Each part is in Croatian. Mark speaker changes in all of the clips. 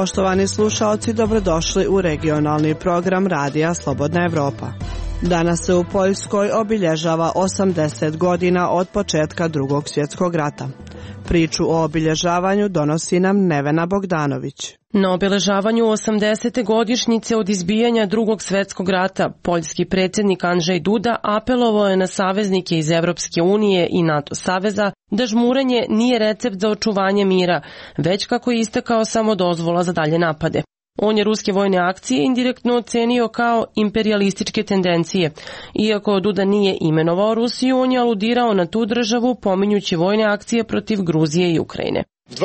Speaker 1: Poštovani slušaoci, dobrodošli u regionalni program Radija Slobodna Evropa. Danas se u Poljskoj obilježava 80 godina od početka Drugog svjetskog rata. Priču o obilježavanju donosi nam Nevena Bogdanović.
Speaker 2: Na obeležavanju 80. godišnjice od izbijanja Drugog svjetskog rata, poljski predsjednik Andrzej Duda apelovao je na saveznike iz Evropske unije i NATO saveza da žmurenje nije recept za očuvanje mira, već kako je istakao samo dozvola za dalje napade. On je ruske vojne akcije indirektno ocenio kao imperialističke tendencije. Iako Duda nije imenovao Rusiju, on je aludirao na tu državu pominjući vojne akcije protiv Gruzije i Ukrajine.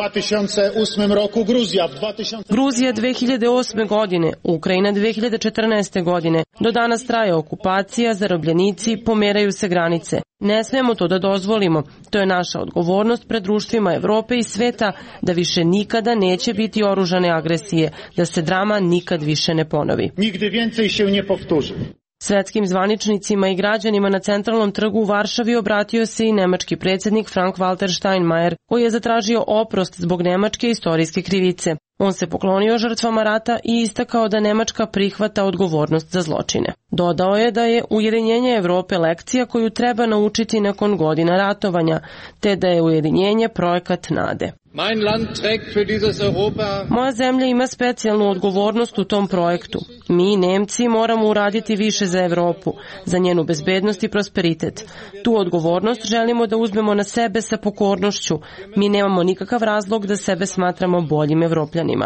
Speaker 2: Gruzija 2008. godine, Ukrajina 2014. godine. Do danas traje okupacija, zarobljenici, pomeraju se granice. Ne smijemo to da dozvolimo. To je naša odgovornost pred društvima Evrope i sveta da više nikada neće biti oružane agresije, da se drama nikad više ne ponovi.
Speaker 3: Nigdy więcej się nie powtórzy.
Speaker 2: Svetskim zvaničnicima i građanima na centralnom trgu u Varšavi obratio se i nemački predsjednik Frank-Walter Steinmeier, koji je zatražio oprost zbog nemačke istorijske krivice. On se poklonio žrtvama rata i istakao da Nemačka prihvata odgovornost za zločine. Dodao je da je ujedinjenje Evrope lekcija koju treba naučiti nakon godina ratovanja, te da je ujedinjenje projekat nade. Moja zemlja ima specijalnu odgovornost u tom projektu. Mi, Nemci, moramo uraditi više za Evropu, za njenu bezbednost i prosperitet. Tu odgovornost želimo da uzmemo na sebe sa pokornošću. Mi nemamo nikakav razlog da sebe smatramo boljim Evropljanima.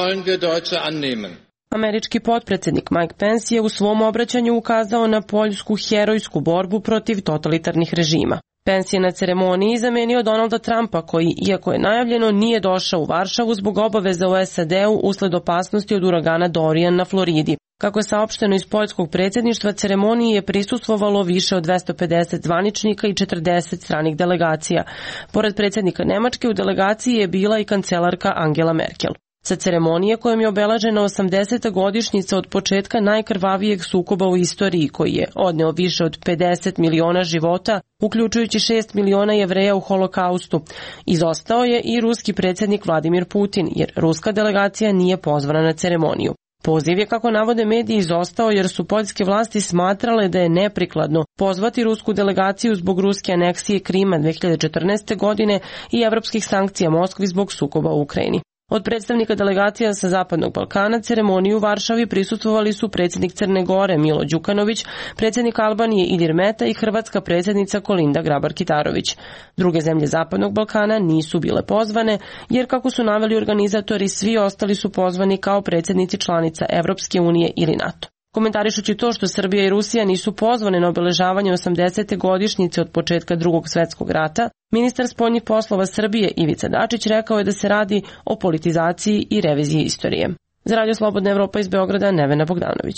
Speaker 2: Američki potpredsjednik Mike Pence je u svom obraćanju ukazao na poljsku herojsku borbu protiv totalitarnih režima. Pence je na ceremoniji zamenio Donalda Trumpa koji, iako je najavljeno, nije došao u Varšavu zbog obaveza u SAD-u usled opasnosti od uragana Dorian na Floridi. Kako je saopšteno iz poljskog predsjedništva, ceremoniji je prisustvovalo više od 250 zvaničnika i 40 stranih delegacija. Pored predsjednika Nemačke u delegaciji je bila i kancelarka Angela Merkel. Sa ceremonije kojom je obeležena 80. godišnjica od početka najkrvavijeg sukoba u istoriji koji je odneo više od 50 miliona života, uključujući 6 miliona Jevreja u holokaustu, izostao je i ruski predsjednik Vladimir Putin, jer ruska delegacija nije pozvana na ceremoniju. Poziv je, kako navode mediji, izostao jer su poljske vlasti smatrale da je neprikladno pozvati rusku delegaciju zbog ruske aneksije Krima 2014. godine i evropskih sankcija Moskvi zbog sukoba u Ukrajini. Od predstavnika delegacija sa Zapadnog Balkana ceremoniju u Varšavi prisustvovali su predsjednik Crne Gore Milo Đukanović, predsjednik Albanije Ilir Meta i hrvatska predsjednica Kolinda Grabar-Kitarović. Druge zemlje Zapadnog Balkana nisu bile pozvane, jer kako su naveli organizatori, svi ostali su pozvani kao predsjednici članica Evropske unije ili NATO. Komentarišući to što Srbija i Rusija nisu pozvane na obeležavanje 80. godišnjice od početka Drugog svjetskog rata, ministar spoljnih poslova Srbije Ivica Dačić rekao je da se radi o politizaciji i reviziji istorije. Za Radio Slobodna Evropa iz Beograda, Nevena Bogdanović.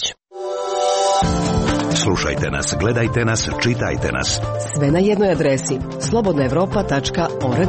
Speaker 4: Slušajte nas, gledajte nas, čitajte nas.
Speaker 5: Sve na jednoj adresi slobodnaevropa.org.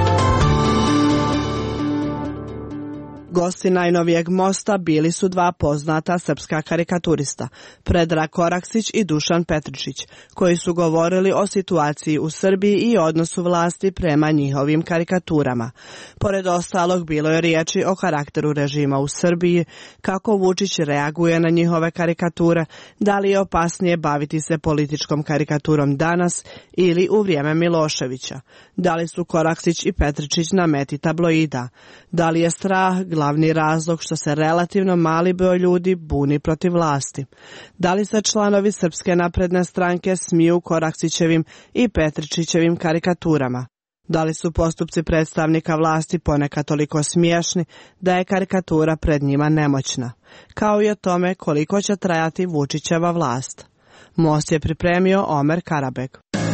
Speaker 1: Gosti najnovijeg mosta bili su dva poznata srpska karikaturista, Predrag Koraksić i Dušan Petričić, koji su govorili o situaciji u Srbiji i odnosu vlasti prema njihovim karikaturama. Pored ostalog, bilo je riječi o karakteru režima u Srbiji, kako Vučić reaguje na njihove karikature, da li je opasnije baviti se političkom karikaturom danas ili u vrijeme Miloševića, da li su Koraksić i Petričić na meti tabloida, da li je strah glavni razlog što se relativno mali broj ljudi buni protiv vlasti. Da li se članovi Srpske napredne stranke smiju Koraksićevim i Petričićevim karikaturama? Da li su postupci predstavnika vlasti ponekad toliko smiješni da je karikatura pred njima nemoćna? Kao i o tome koliko će trajati Vučićeva vlast. Most je pripremio Omer Karabeg.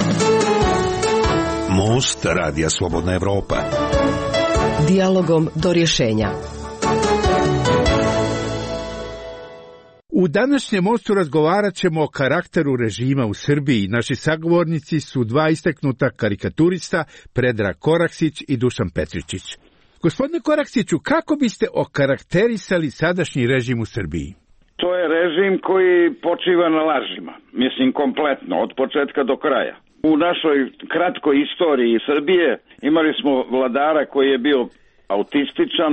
Speaker 4: Most Radija Slobodna Evropa.
Speaker 5: Dijalogom do rješenja.
Speaker 6: U današnjem mostu razgovarat ćemo o karakteru režima u Srbiji. Naši sagovornici su dva istaknuta karikaturista, Predrag Koraksić i Dušan Petričić. Gospodine Koraksiću, kako biste okarakterisali sadašnji režim u Srbiji?
Speaker 7: To je režim koji počiva na lažima, mislim kompletno, od početka do kraja. U našoj kratkoj istoriji Srbije imali smo vladara koji je bio autističan,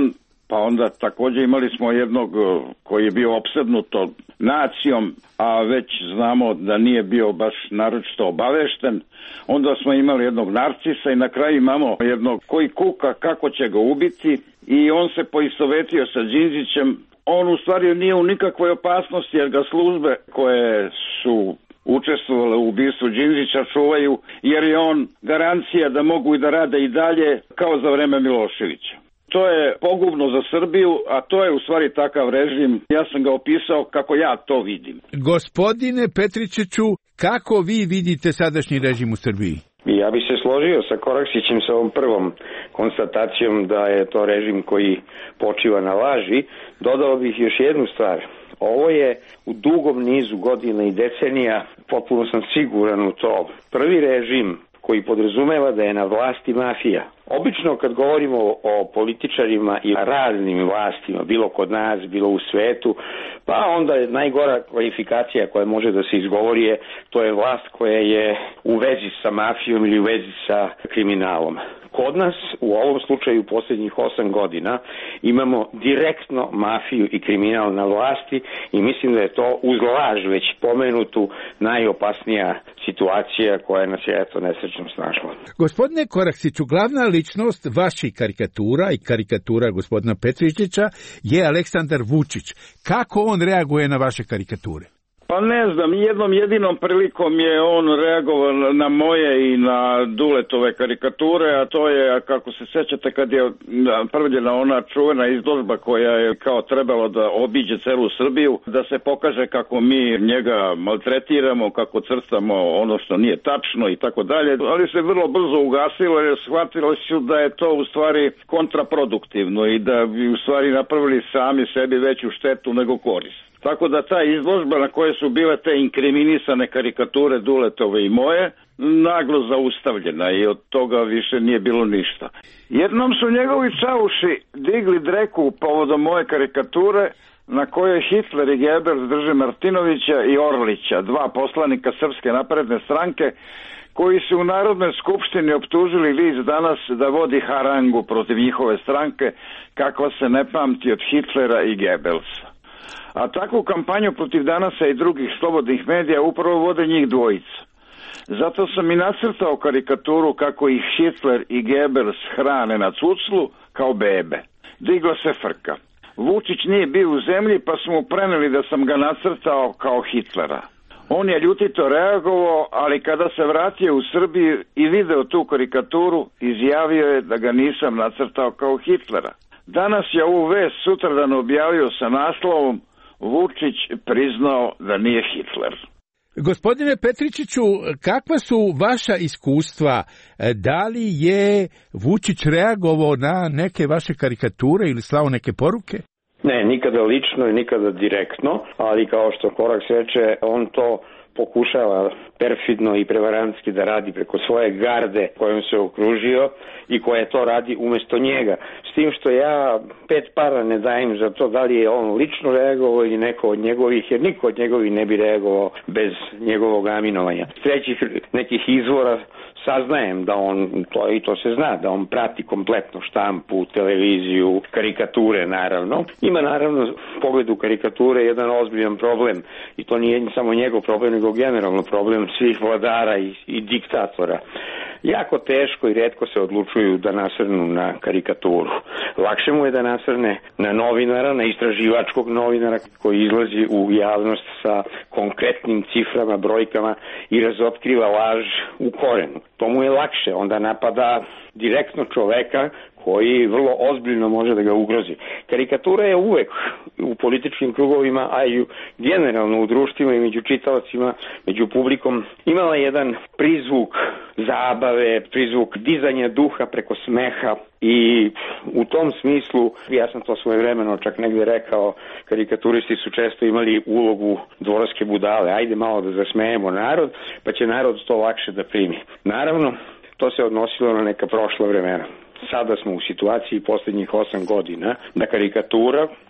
Speaker 7: Pa onda također imali smo jednog koji je bio opsednut nacijom, a već znamo da nije bio baš naročito obavešten. Onda smo imali jednog narcisa i na kraju imamo jednog koji kuka kako će ga ubiti i on se poistovetio sa Đinđićem. On u stvari nije u nikakvoj opasnosti jer ga službe koje su učestvovale u ubistvu Đinđića čuvaju, jer je on garancija da mogu i da rade i dalje kao za vreme Miloševića. To je pogubno za Srbiju, a to je u stvari takav režim. Ja sam ga opisao kako ja to vidim.
Speaker 6: Gospodine Petričiću, kako vi vidite sadašnji režim u Srbiji?
Speaker 8: Ja bih se složio sa Koraksićem sa ovom prvom konstatacijom da je to režim koji počiva na laži. Dodao bih još jednu stvar. Ovo je u dugom nizu godina i decenija, potpuno sam siguran u to, prvi režim koji podrazumeva da je na vlasti mafija. Obično kad govorimo o političarima i raznim vlastima, bilo kod nas, bilo u svetu, pa onda je najgora kvalifikacija koja može da se izgovori je to je vlast koja je u vezi sa mafijom ili u vezi sa kriminalom. Kod nas, u ovom slučaju posljednjih 8 godina, imamo direktno mafiju i kriminal na vlasti i mislim da je to uz laž već pomenutu najopasnija situacija koja nas je nesrećno snašla.
Speaker 6: Gospodine Koraksiću, glavna ličnost vaših karikatura i karikatura gospodina Petričića je Aleksandar Vučić. Kako on reaguje na vaše karikature?
Speaker 7: Pa ne znam, jednom jedinom prilikom je on reagovao na moje i na Duletove karikature, a to je, kako se sjećate, kad je napravljena ona čuvena izložba koja je kao trebalo da obiđe celu Srbiju, da se pokaže kako mi njega maltretiramo, kako crtamo ono što nije tačno i tako dalje, ali se vrlo brzo ugasilo jer shvatilo su da je to u stvari kontraproduktivno i da bi u stvari napravili sami sebi veću štetu nego korist. Tako da ta izložba na koje su bile te inkriminisane karikature Duletove i moje, naglo zaustavljena i od toga više nije bilo ništa. Jednom su njegovi čauši digli dreku povodom moje karikature na kojoj Hitler i Goebbels drže Martinovića i Orlića, dva poslanika Srpske napredne stranke, koji su u Narodnoj skupštini optužili list Danas da vodi harangu protiv njihove stranke kako se ne pamti od Hitlera i Goebbelsa. A takvu kampanju protiv Danasa i drugih slobodnih medija upravo vode njih dvojica. Zato sam i nacrtao karikaturu kako ih Hitler i Goebbels hrane na cuclu kao bebe. Digla se frka. Vučić nije bio u zemlji pa smo mu preneli da sam ga nacrtao kao Hitlera. On je ljutito reagovao, ali kada se vratio u Srbiju i video tu karikaturu, izjavio je da ga nisam nacrtao kao Hitlera. Danas je ovu vest sutradan objavio sa naslovom Vučić priznao da nije Hitler.
Speaker 6: Gospodine Petričiću, kakva su vaša iskustva? Da li je Vučić reagovao na neke vaše karikature ili slao neke poruke?
Speaker 8: Ne, nikada lično i nikada direktno, ali kao što Koraks reče, on to pokušava perfidno i prevarantski da radi preko svoje garde kojom se okružio i koja to radi umjesto njega. S tim što ja 5 para ne dajem za to da li je on lično reagovao ili neko od njegovih, jer niko od njegovih ne bi reagovao bez njegovog aminovanja. S trećih nekih izvora saznajem da on, to se zna, da on prati kompletno štampu, televiziju, karikature naravno. Ima naravno u pogledu karikature jedan ozbiljan problem i to nije samo njegov problem, nego generalno problem svih vladara i diktatora. Jako teško i retko se odlučuju da nasrnu na karikaturu. Lakše mu je da nasrne na novinara, na istraživačkog novinara koji izlazi u javnost sa konkretnim ciframa, brojkama i razotkriva laž u korenu. To mu je lakše, onda napada direktno čoveka koji vrlo ozbiljno može da ga ugrozi. Karikatura je uvek u političkim krugovima, a i generalno u društvima i među čitaocima, među publikom, imala jedan prizvuk zabave, prizvuk dizanja duha preko smeha i u tom smislu, ja sam to svojevremeno čak negde rekao, karikaturisti su često imali ulogu dvorske budale. Ajde malo da zasmejemo narod, pa će narod to lakše da primi. Naravno, to se odnosilo na neka prošla vremena. Sada smo u situaciji posljednjih 8 godina da karikatura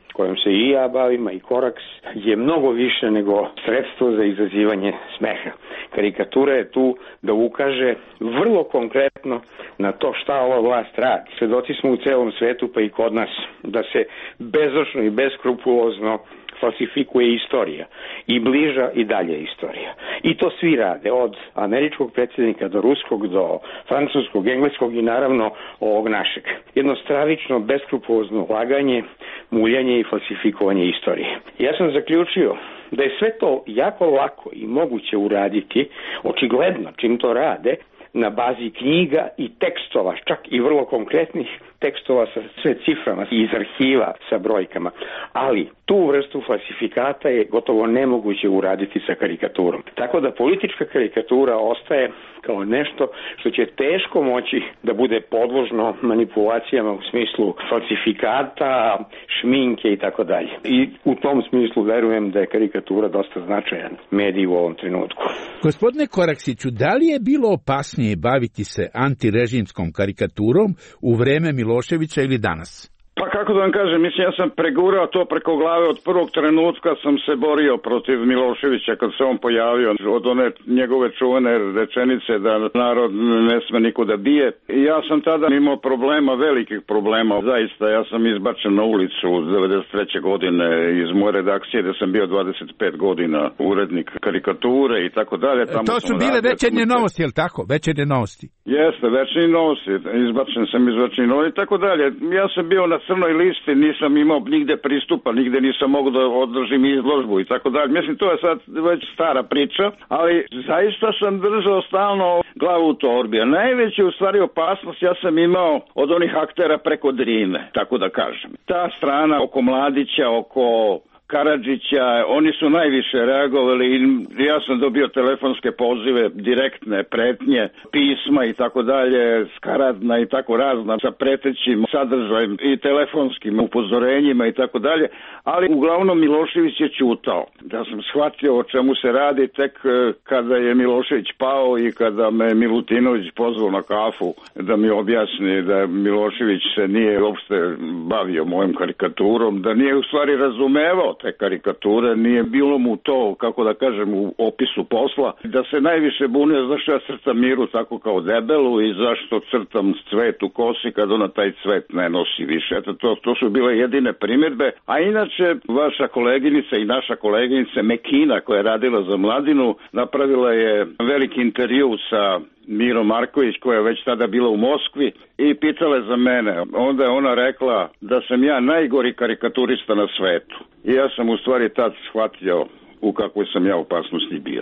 Speaker 8: kojom se i ja bavim, i Koraks, je mnogo više nego sredstvo za izazivanje smeha. Karikatura je tu da ukaže vrlo konkretno na to šta ova vlast radi. Svedoci smo u celom svetu, pa i kod nas, da se bezočno i beskrupulozno falsifikuje istorija i bliža i dalje istorija. I to svi rade, od američkog predsjednika do ruskog, do francuskog, engleskog i naravno ovog našeg. Jedno stravično, beskrupulozno laganje, muljanje i falsifikovanje istorije. Ja sam zaključio da je sve to jako lako i moguće uraditi, očigledno čim to rade, na bazi knjiga i tekstova, čak i vrlo konkretnih tekstova sa sve ciframa iz arhiva sa brojkama. Ali tu vrstu falsifikata je gotovo nemoguće uraditi sa karikaturom. Tako da politička karikatura ostaje kao nešto što će teško moći da bude podložno manipulacijama u smislu falsifikata, šminke i tako dalje. I u tom smislu verujem da je karikatura dosta značajan medij u ovom trenutku.
Speaker 6: Gospodine Koraksiću, da li je bilo opasnije baviti se antirežimskom karikaturom u vreme Miloševića ili danas?
Speaker 7: Pa kako da vam kažem, mislim, ja sam pregurao to preko glave od prvog trenutka, sam se borio protiv Miloševića kad se on pojavio, od one njegove čuvene rečenice da narod ne sme nikuda bije. I ja sam tada imao problema, velikih problema, zaista, ja sam izbačen na ulicu 93. godine iz moje redakcije, da sam bio 25 godina urednik karikature i tako dalje.
Speaker 6: To su bile Večernje novosti, je li tako? Večernje novosti.
Speaker 7: Jeste, Večernje novosti, izbačen sam iz Večernje novosti i tako dalje. Ja sam bio na crnoj listi, nisam imao nigde pristupa, nigde nisam mogao da održim izložbu i tako dalje. Mislim, to je sad već stara priča, ali zaista sam držao stalno glavu u torbi. A najveća u stvari opasnost ja sam imao od onih aktera preko Drine, tako da kažem. Ta strana oko Mladića, oko Karadžića, oni su najviše reagovali i ja sam dobio telefonske pozive, direktne pretnje, pisma i tako dalje, skaradna i tako razna, sa pretećim sadržajem i telefonskim upozorenjima i tako dalje, ali uglavnom Milošević je ćutao. Da sam shvatio o čemu se radi tek kada je Milošević pao i kada me Milutinović pozvao na kafu da mi objasni da Milošević se nije uopšte bavio mojom karikaturom, da nije u stvari razumevao te karikature, nije bilo mu to, kako da kažem, u opisu posla, da se najviše bunio zašto ja crtam Miru tako kao debelu i zašto crtam cvet u kosi kad ona taj cvet ne nosi više. Eto, to su bile jedine primjedbe, a inače vaša koleginica i naša koleginica Mekina koja je radila za Mladinu, napravila je veliki intervju sa Mirom Marković koja je već tada bila u Moskvi i pitala za mene. Onda je ona rekla da sam ja najgori karikaturista na svetu. I ja sam u stvari tad shvatio u kakvoj sam ja opasnosti bio.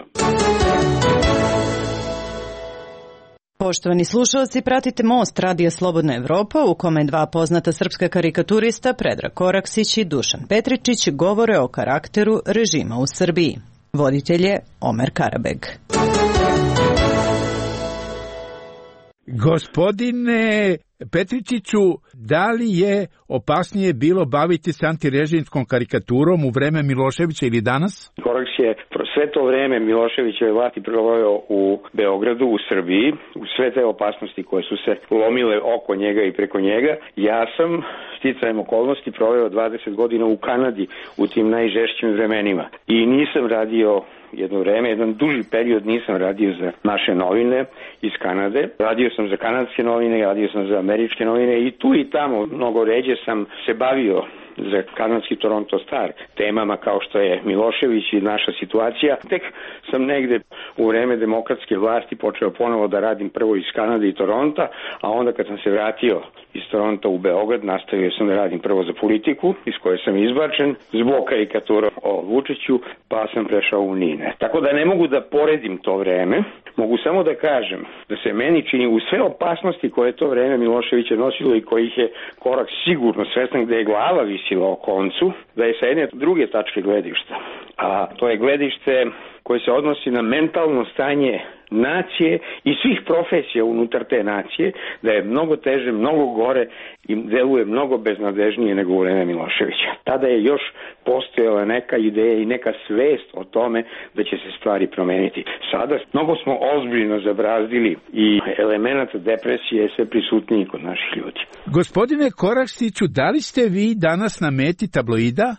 Speaker 9: Poštovani slušalci, pratite Most Radija Slobodna Evropa u kome dva poznata srpska karikaturista Predrag Koraksić i Dušan Petričić govore o karakteru režima u Srbiji. Voditelj je Omer Karabeg.
Speaker 6: Gospodine Petričiću, da li je opasnije bilo baviti se antirežimskom karikaturom u vreme Miloševića ili danas?
Speaker 8: Koraks je sve to vreme Miloševićeve vlasti proveo u Beogradu, u Srbiji, u sve te opasnosti koje su se lomile oko njega i preko njega. Ja sam sticajem okolnosti proveo 20 godina u Kanadi u tim najžešćim vremenima i nisam radio jedno vreme, jedan duži period nisam radio za naše novine iz Kanade. Radio sam za kanadske novine, radio sam za američke novine i tu i tamo mnogo ređe sam se bavio za kanadski Toronto Star temama kao što je Milošević i naša situacija. Tek sam negde u vreme demokratske vlasti počeo ponovo da radim prvo iz Kanade i Toronta, a onda kad sam se vratio iz Toronta u Beograd, nastavio sam da radim prvo za Politiku, iz koje sam izbačen zbog karikatura o Vučiću, pa sam prešao u NINE. Tako da ne mogu da poredim to vreme, mogu samo da kažem da se meni čini u sve opasnosti koje to vreme Miloševića nosilo i kojih je Koraks sigurno svestan gde je glava visila o koncu, da je sa jedne druge tačke gledišta, a to je gledište koje se odnosi na mentalno stanje nacije i svih profesija unutar te nacije, da je mnogo teže, mnogo gore i deluje mnogo beznadežnije nego u vreme Miloševića. Tada je još postojala neka ideja i neka svest o tome da će se stvari promeniti. Sada mnogo smo ozbiljno zabrazdili i elemenata depresije je sve prisutniji kod naših ljudi.
Speaker 6: Gospodine Koraksiću, da li ste vi danas na meti tabloida?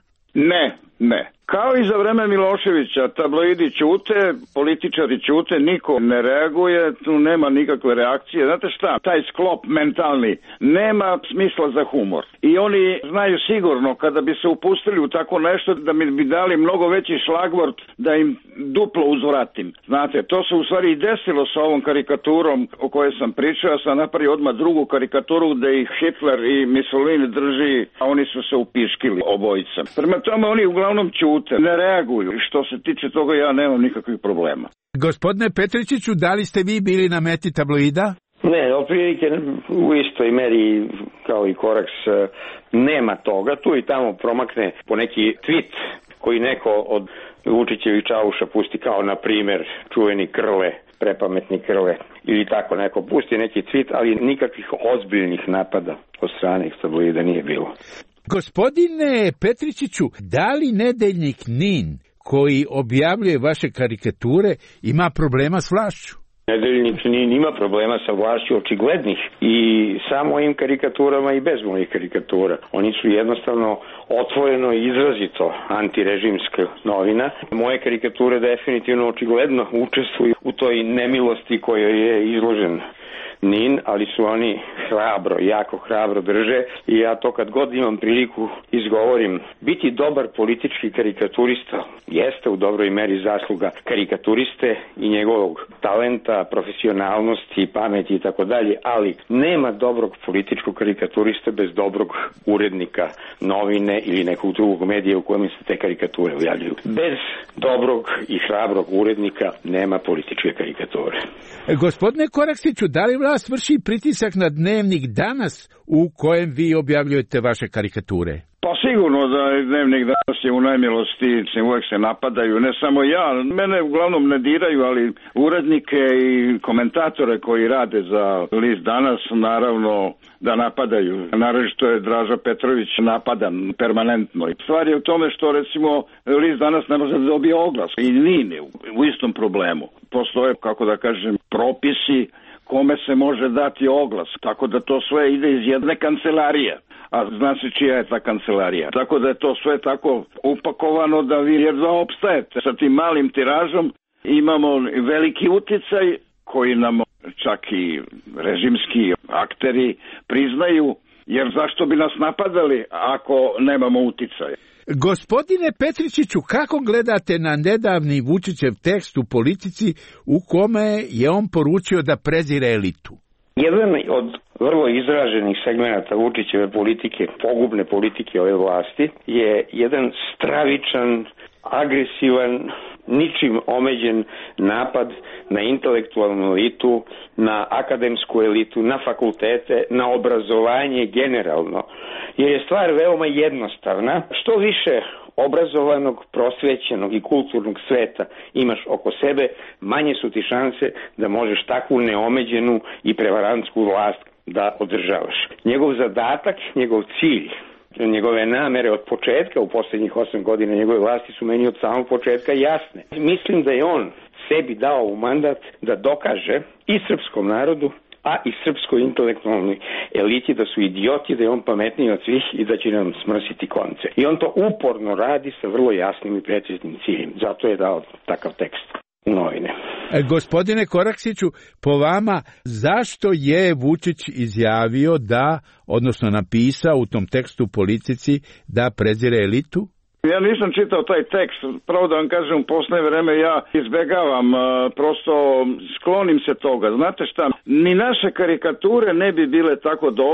Speaker 7: Ne. Kao i za vreme Miloševića, tabloidi ćute, političari ćute, niko ne reaguje, tu nema nikakve reakcije. Znate šta, taj sklop mentalni nema smisla za humor. I oni znaju sigurno kada bi se upustili u tako nešto da mi bi dali mnogo veći šlagvort da im duplo uzvratim. Znate, to se u stvari i desilo sa ovom karikaturom o kojoj sam pričao. Ja sam napravio odmah drugu karikaturu gde ih Hitler i Mussolini drži, a oni su se upiškili obojica. Prema tome oni uglavnom ćute, ne reaguju. I što se tiče toga ja nemam nikakvih problema.
Speaker 6: Gospodine Petričiću, da li ste vi bili na meti tabloida?
Speaker 8: Ne, otprilike u istoj meri kao i Koraks nema toga. Tu i tamo promakne po neki tweet koji neko od Vučićevih čauša pusti, kao na primer čuveni Krle, prepametni Krle, ili tako neko pusti neki tweet, ali nikakvih ozbiljnih napada od strane tabloida nije bilo.
Speaker 6: Gospodine Petričiću, da li nedeljnik NIN koji objavljuje vaše karikature ima problema s vlašću?
Speaker 8: Nedeljnik NIN ima problema sa vlašću očiglednih i sa mojim karikaturama i bez mojih karikatura. Oni su jednostavno otvoreno i izrazito antirežimska novina. Moje karikature definitivno očigledno učestvuju u toj nemilosti kojoj je izložen NIN, ali su oni hrabro, jako hrabro drže i ja to kad god imam priliku izgovorim. Biti dobar politički karikaturista jeste u dobroj meri zasluga karikaturiste i njegovog talenta, profesionalnosti, pameti i tako dalje, ali nema dobrog političkog karikaturista bez dobrog urednika novine ili nekog drugog medija u kojem se te karikature objavljuju. Bez dobrog i hrabrog urednika nema političke karikature.
Speaker 6: Gospodine Koraksiću, da li vlast vrši pritisak na dnevnik Danas u kojem vi objavljujete vaše karikature?
Speaker 7: Pa sigurno da dnevnik Danas je u najmilosti, uvek se napadaju, ne samo ja, mene uglavnom ne diraju, ali urednike i komentatore koji rade za list Danas naravno da napadaju. Naravno što je Draža Petrović napadan permanentno. Stvar je u tome što recimo list Danas ne može da dobije oglas i nije u istom problemu. Postoje, kako da kažem, propisi kome se može dati oglas, tako da to sve ide iz jedne kancelarije. A zna se čija je ta kancelarija. Tako da je to sve tako upakovano da vi jedva opstajete. Sa tim malim tiražom imamo veliki uticaj koji nam čak i režimski akteri priznaju, jer zašto bi nas napadali ako nemamo uticaj?
Speaker 6: Gospodine Petričiću, kako gledate na nedavni Vučićev tekst u Politici u kome je on poručio da prezire elitu?
Speaker 8: Jedan od vrlo izraženih segmenata Vučićeve politike, pogubne politike ove vlasti, je jedan stravičan, agresivan, ničim omeđen napad na intelektualnu elitu, na akademsku elitu, na fakultete, na obrazovanje generalno. Jer je stvar veoma jednostavna. Što više obrazovanog, prosvećenog i kulturnog sveta imaš oko sebe, manje su ti šanse da možeš takvu neomeđenu i prevarantsku vlast da održavaš. Njegov zadatak, njegov cilj, njegove namere od početka u posljednjih 8 godina njegove vlasti su meni od samog početka jasne. Mislim da je on sebi dao u mandat da dokaže i srpskom narodu, a i srpskoj intelektualnoj eliti da su idioti, da je on pametniji od svih i da će nam smrsiti konce. I on to uporno radi sa vrlo jasnim i preciznim ciljem. Zato je dao takav tekst u novine.
Speaker 6: Gospodine Koraksiću, po vama, zašto je Vučić izjavio da, odnosno napisao u tom tekstu Politici da prezire elitu?
Speaker 7: Ja nisam čitao taj tekst, pravo da vam kažem, u posljednje vreme ja izbegavam, prosto sklonim se toga. Znate šta, ni naše karikature ne bi bile tako dobre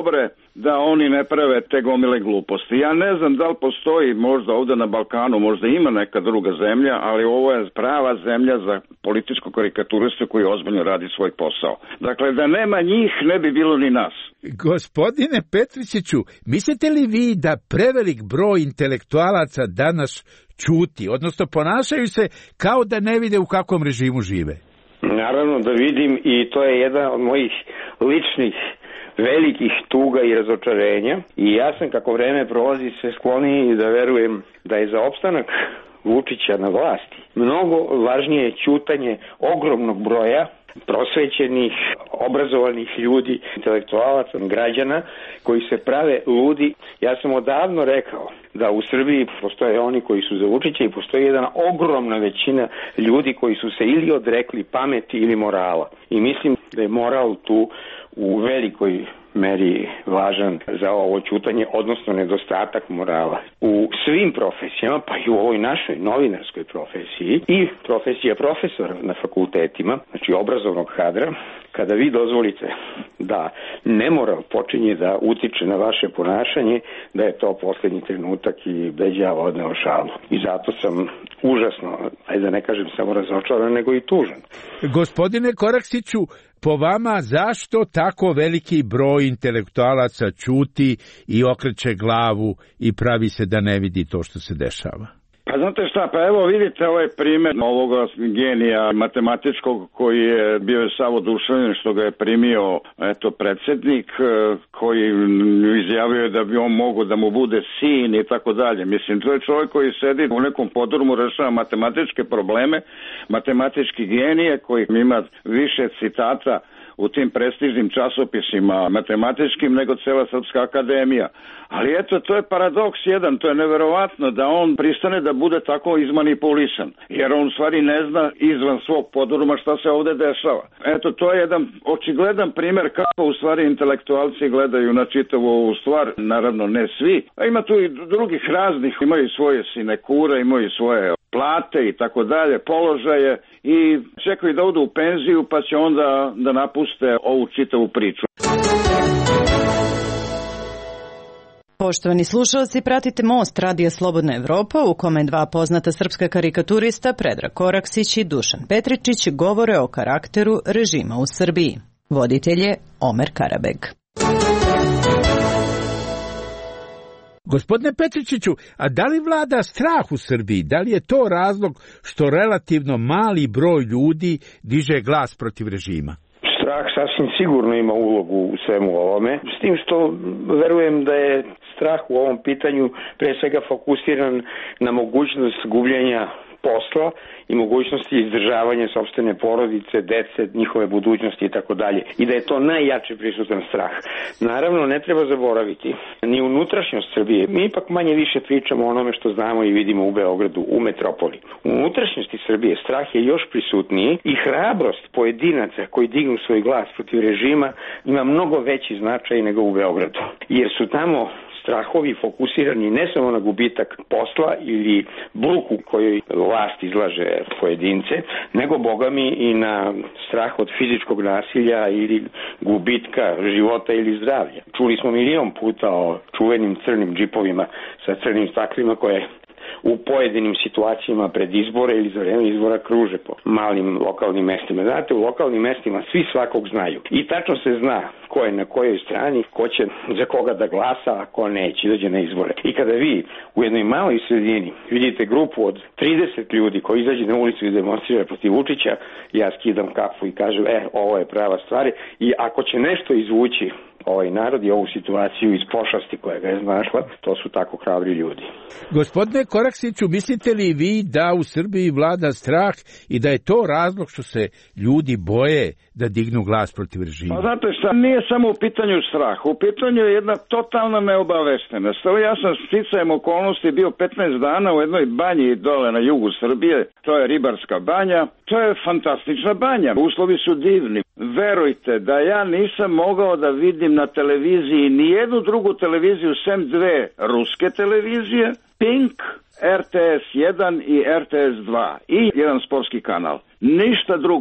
Speaker 7: da oni ne prave te gomile gluposti. Ja ne znam da li postoji možda ovde na Balkanu, možda ima neka druga zemlja, ali ovo je prava zemlja za političku karikaturistu koji ozbiljno radi svoj posao. Dakle, da nema njih, ne bi bilo ni nas.
Speaker 6: Gospodine Petričiću, mislite li vi da prevelik broj intelektualaca danas ćuti, odnosno ponašaju se kao da ne vide u kakvom režimu žive?
Speaker 8: Naravno da vidim, i to je jedan od mojih ličnih velikih tuga i razočarenja, i ja sam kako vreme prolazi sve skloniji da verujem da je za opstanak Vučića na vlasti mnogo važnije ćutanje ogromnog broja prosvećenih, obrazovanih ljudi, intelektualaca, građana koji se prave ludi. Ja sam odavno rekao da u Srbiji postoje oni koji su za Vučića i postoji jedna ogromna većina ljudi koji su se ili odrekli pameti ili morala. I mislim da je moral tu u velikoj meri važan za ovo ćutanje, odnosno nedostatak morala. U svim profesijama, pa i u ovoj našoj novinarskoj profesiji i profesija profesora na fakultetima, znači obrazovnog kadra, kada vi dozvolite da nemoral počinje da utiče na vaše ponašanje, da je to poslednji trenutak i da je đavo odneo šalu. I zato sam užasno, ajde da ne kažem samo razočaran, nego i tužan.
Speaker 6: Gospodine Koraksiću, po vama zašto tako veliki broj intelektualaca ćuti i okreće glavu i pravi se da ne vidi to što se dešava?
Speaker 7: Pa znate šta, pa evo vidite ovaj primjer ovoga genija matematičkog koji je bio sav oduševljen što ga je primio predsjednik, koji izjavio da bi on mogao da mu bude sin i tako dalje. Mislim, to je čovjek koji sedi u nekom podrumu, rešava matematičke probleme, matematički genije koji ima više citata u tim prestižnim časopisima matematičkim nego cela Srpska akademija. Ali eto, to je paradoks jedan, to je neverovatno da on pristane da bude tako izmanipulisan, jer on u stvari ne zna izvan svog podruma šta se ovde dešava. Eto, to je jedan očigledan primjer kako u stvari intelektualci gledaju na čitavu ovu stvar, naravno ne svi, a ima tu i drugih raznih, imaju svoje sinekure, imaju svoje plate i tako dalje, položaje i čekaju da odu u penziju pa će onda da napuste ovu čitavu priču.
Speaker 9: Poštovani slušalci, pratite Most Radija Slobodna Evropa u kome dva poznata srpska karikaturista Predrag Koraksić i Dušan Petričić govore o karakteru režima u Srbiji. Voditelj je Omer Karabeg.
Speaker 6: Gospodine Petričiću, a da li vlada strah u Srbiji? Da li je to razlog što relativno mali broj ljudi diže glas protiv režima?
Speaker 8: Strah sasvim sigurno ima ulogu u svemu ovome, s tim što verujem da je strah u ovom pitanju pre svega fokusiran na mogućnost gubljenja posla i mogućnosti izdržavanja sopstvene porodice, dece, njihove budućnosti i tako dalje. I da je to najjače prisutan strah. Naravno, ne treba zaboraviti ni unutrašnjost Srbije. Mi ipak manje više pričamo o onome što znamo i vidimo u Beogradu, u metropoli. U unutrašnjosti Srbije strah je još prisutniji i hrabrost pojedinaca koji dignu svoj glas protiv režima ima mnogo veći značaj nego u Beogradu. Jer su tamo strahovi fokusirani ne samo na gubitak posla ili bruku kojoj vlast izlaže pojedince, nego bogami i na strah od fizičkog nasilja ili gubitka života ili zdravlja. Čuli smo milion puta o čuvenim crnim džipovima sa crnim staklima koje u pojedinim situacijama pred izbore ili za vreme izbora kruže po malim lokalnim mestima. Znate, u lokalnim mestima svi svakog znaju i tačno se zna ko je na kojoj strani, ko će za koga da glasa, a ko neće, izađe na izbore. I kada vi u jednoj maloj sredini vidite grupu od 30 ljudi koji izađe na ulicu i demonstrira protiv Vučića, ja skidam kafu i kažem, ovo je prava stvar i ako će nešto izvući ovaj narod i ovu situaciju iz pošasti koja ga je znašla, to su tako hrabri ljudi.
Speaker 6: Gospodine Koraksiću, mislite li vi da u Srbiji vlada strah i da je to razlog što se ljudi boje da dignu glas protiv režima?
Speaker 7: Pa znate šta, nije samo u pitanju strah, u pitanju je jedna totalna neobaveštenost. Ja sam sticajem okolnosti bio 15 dana u jednoj banji dole na jugu Srbije, to je Ribarska banja, to je fantastična banja, uslovi su divni. Verujte da ja nisam mogao da vidim na televiziji ni jednu drugu televiziju sem dve ruske televizije, Pink, RTS 1 i RTS 2 i jedan sportski kanal. Ništa drugo.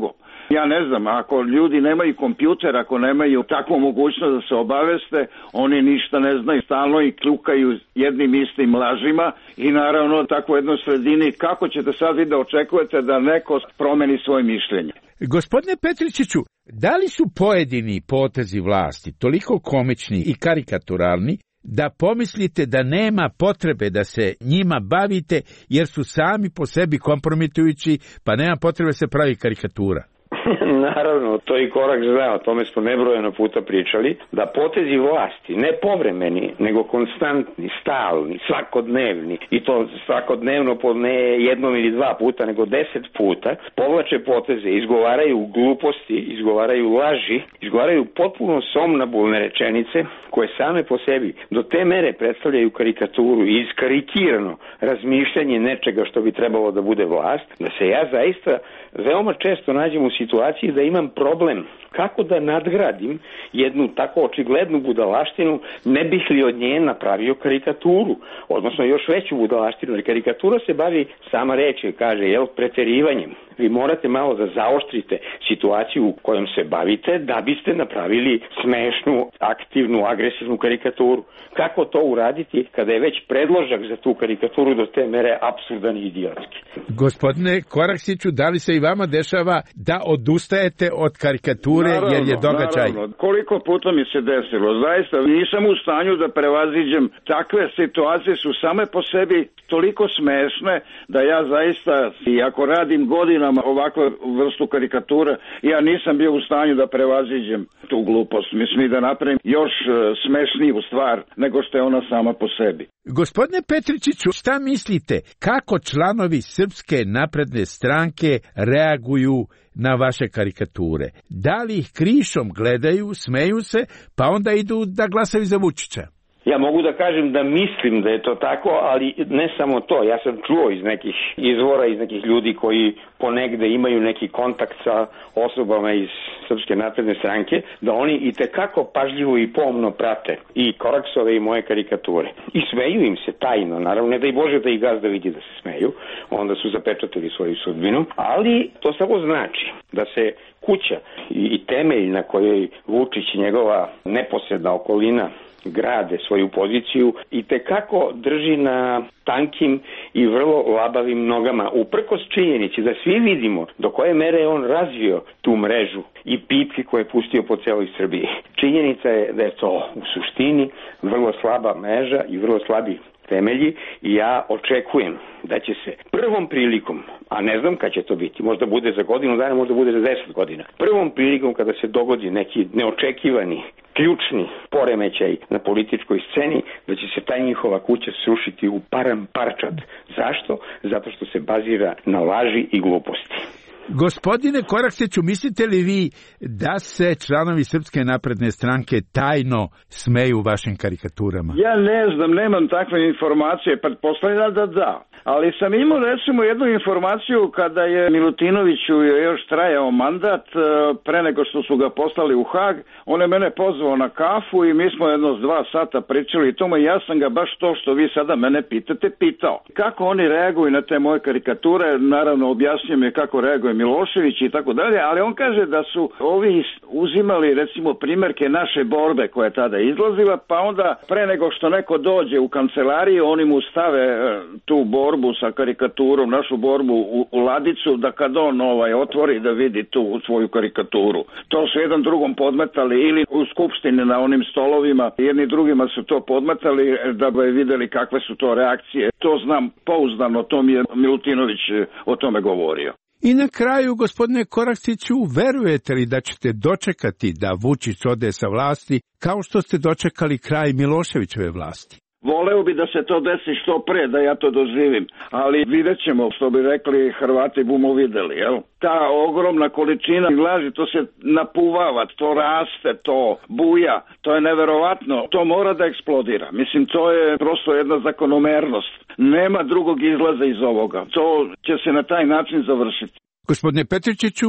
Speaker 7: Ja ne znam, ako ljudi nemaju kompjuter, ako nemaju takvu mogućnost da se obaveste, oni ništa ne znaju, stalno i kljukaju jednim istim lažima i naravno tako u jednoj sredini, kako ćete sad vi da očekujete da neko promeni svoje mišljenje?
Speaker 6: Gospodine Petričiću, da li su pojedini potezi vlasti toliko komični i karikaturalni da pomislite da nema potrebe da se njima bavite jer su sami po sebi kompromitujući, pa nema potrebe se pravi karikatura?
Speaker 8: Naravno, to i Korak zna, o tome smo nebrojeno puta pričali, da potezi vlasti, ne povremeni, nego konstantni, stalni, svakodnevni, i to svakodnevno po ne jednom ili dva puta, nego 10 puta, povlače poteze, izgovaraju gluposti, izgovaraju laži, izgovaraju potpuno somnabulne rečenice, koje same po sebi do te mere predstavljaju karikaturu i iskarikirano razmišljanje nečega što bi trebalo da bude vlast, da se ja zaista veoma često nađem u situaciji da imam problem kako da nadgradim jednu tako očiglednu budalaštinu, ne bih li od nje napravio karikaturu, odnosno još veću budalaštinu, jer karikatura se bavi, sama reč kaže, preterivanjem. Vi morate malo da zaoštrite situaciju u kojom se bavite da biste napravili smešnu, aktivnu, agresivnu karikaturu. Kako to uraditi kada je već predložak za tu karikaturu do te mere apsurdan i idiotski?
Speaker 6: Gospodine Koraksiću, da li se i vama dešava da odustajete od karikature jer je događaj?
Speaker 7: Naravno. Koliko puta mi se desilo? Zaista nisam u stanju da prevaziđem. Takve situacije su same po sebi toliko smešne da ja zaista, i ako radim godinama ovakvu vrstu karikature, ja nisam bio u stanju da prevaziđem tu glupost. Mislim da napravim još smešniju stvar nego što je ona sama po sebi.
Speaker 6: Gospodine Petričiću, šta mislite, kako članovi Srpske napredne stranke reaguju na vaše karikature? Da li ih krišom gledaju, smeju se, pa onda idu da glasaju za Vučića?
Speaker 8: Ja mogu da kažem da mislim da je to tako, ali ne samo to. Ja sam čuo iz nekih izvora, iz nekih ljudi koji ponegde imaju neki kontakt sa osobama iz Srpske napredne stranke, da oni i tekako pažljivo i pomno prate i Koraksove i moje karikature. I smeju im se tajno, naravno, ne daj Bože da i gazda vidi da se smeju, onda su zapečatili svoju sudbinu, ali to samo znači da se kuća i temelj na kojoj Vučić i njegova neposredna okolina grade svoju poziciju i tekako drži na tankim i vrlo labavim nogama, uprkos činjenici da svi vidimo do koje mere je on razvio tu mrežu i pipke koje je pustio po celoj Srbiji. Činjenica je da je to u suštini vrlo slaba mreža i vrlo slabi temelji i ja očekujem da će se prvom prilikom, a ne znam kad će to biti, možda bude za godinu dana, možda bude za 10 godina, prvom prilikom kada se dogodi neki neočekivani, ključni poremećaj na političkoj sceni, da će se ta njihova kuća srušiti u param parčad. Zašto? Zato što se bazira na laži i gluposti.
Speaker 6: Gospodine Koraksiću, mislite li vi da se članovi Srpske napredne stranke tajno smeju vašim karikaturama?
Speaker 7: Ja ne znam, nemam takve informacije, pretpostavljam da. Ali sam imao recimo jednu informaciju kada je Milutinoviću još trajao mandat, pre nego što su ga poslali u Hag, on je mene pozvao na kafu i mi smo jedno 2 sata pričali i tome, ja sam ga baš to što vi sada mene pitate pitao. Kako oni reaguju na te moje karikature, naravno objasnio mi kako reaguje Milošević i tako dalje, ali on kaže da su ovi uzimali recimo primjerke naše borbe koja je tada izlazila, pa onda pre nego što neko dođe u kancelariju, oni mu stave tu borbu sa karikaturom, našu borbu u ladicu, da kad on otvori da vidi tu svoju karikaturu. To su jedan drugom podmetali ili u skupštini na onim stolovima, jedni drugima su to podmetali da bi videli kakve su to reakcije. To znam pouzdano, to mi je Milutinović o tome govorio.
Speaker 6: I na kraju, gospodine Koraksiću, verujete li da ćete dočekati da Vučić ode sa vlasti kao što ste dočekali kraj Miloševićeve vlasti?
Speaker 7: Voleo bi da se to desi što pre, da ja to doživim, ali vidjet ćemo, što bi rekli Hrvati, bumo videli, jel? Ta ogromna količina laži, to se napuvava, to raste, to buja, to je neverovatno, to mora da eksplodira. Mislim, to je prosto jedna zakonomernost. Nema drugog izlaza iz ovoga. To će se na taj način završiti.
Speaker 6: Gospodine Petričiću?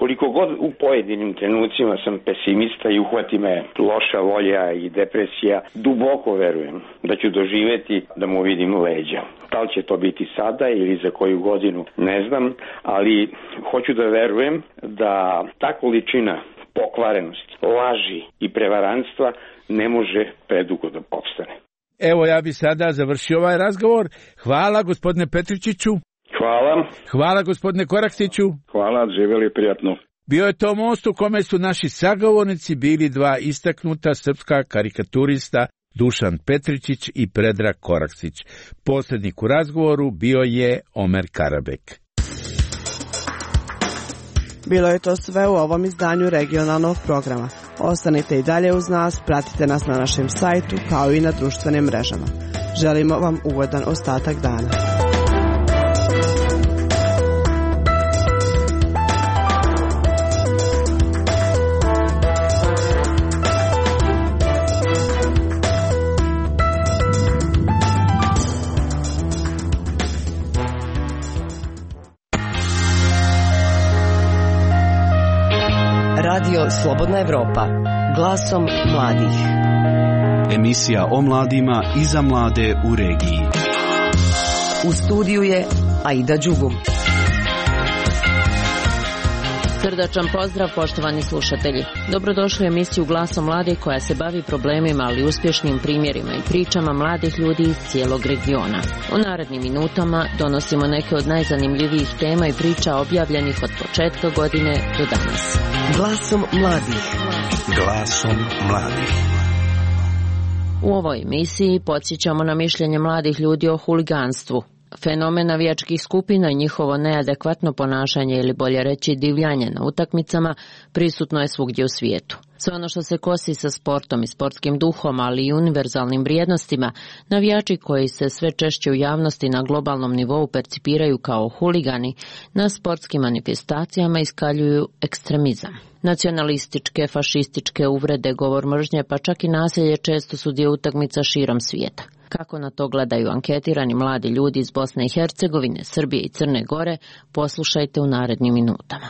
Speaker 8: Koliko god u pojedinim trenucima sam pesimista i uhvati me loša volja i depresija, duboko verujem da ću doživeti da mu vidim leđa. Da li će to biti sada ili za koju godinu, ne znam, ali hoću da verujem da ta količina pokvarenosti, laži i prevaranstva ne može predugo da opstane.
Speaker 6: Evo, ja bi sada završio ovaj razgovor. Hvala gospodine Petričiću.
Speaker 7: Hvala.
Speaker 6: Hvala gospodine Koraksiću.
Speaker 7: Hvala, živjeli prijatno.
Speaker 6: Bio je to most u kome su naši sagovornici bili dva istaknuta srpska karikaturista Dušan Petričić i Predrag Koraksić. Posrednik u razgovoru bio je Omer Karabek.
Speaker 1: Bilo je to sve u ovom izdanju regionalnog programa. Ostanite i dalje uz nas, pratite nas na našem sajtu kao i na društvenim mrežama. Želimo vam ugodan ostatak dana.
Speaker 5: Radio Slobodna Evropa, glasom mladih.
Speaker 10: Emisija o mladima i za mlade u regiji.
Speaker 5: U studiju je Aida Đugum.
Speaker 11: Srdačan pozdrav, poštovani slušatelji. Dobrodošli u emisiju Glasom mladih koja se bavi problemima, ali uspješnim primjerima i pričama mladih ljudi iz cijelog regiona. U narednim minutama donosimo neke od najzanimljivijih tema i priča objavljenih od početka godine do danas.
Speaker 5: Glasom mladih.
Speaker 4: Glasom mladih.
Speaker 11: U ovoj emisiji podsjećamo na mišljenje mladih ljudi o huliganstvu. Fenomen navijačkih skupina i njihovo neadekvatno ponašanje ili bolje reći divljanje na utakmicama prisutno je svugdje u svijetu. Sve ono što se kosi sa sportom i sportskim duhom, ali i univerzalnim vrijednostima, navijači koji se sve češće u javnosti na globalnom nivou percipiraju kao huligani, na sportskim manifestacijama iskaljuju ekstremizam. Nacionalističke, fašističke uvrede, govor mržnje, pa čak i nasilje često su dio utakmica širom svijeta. Kako na to gledaju anketirani mladi ljudi iz Bosne i Hercegovine, Srbije i Crne Gore, poslušajte u narednim minutama.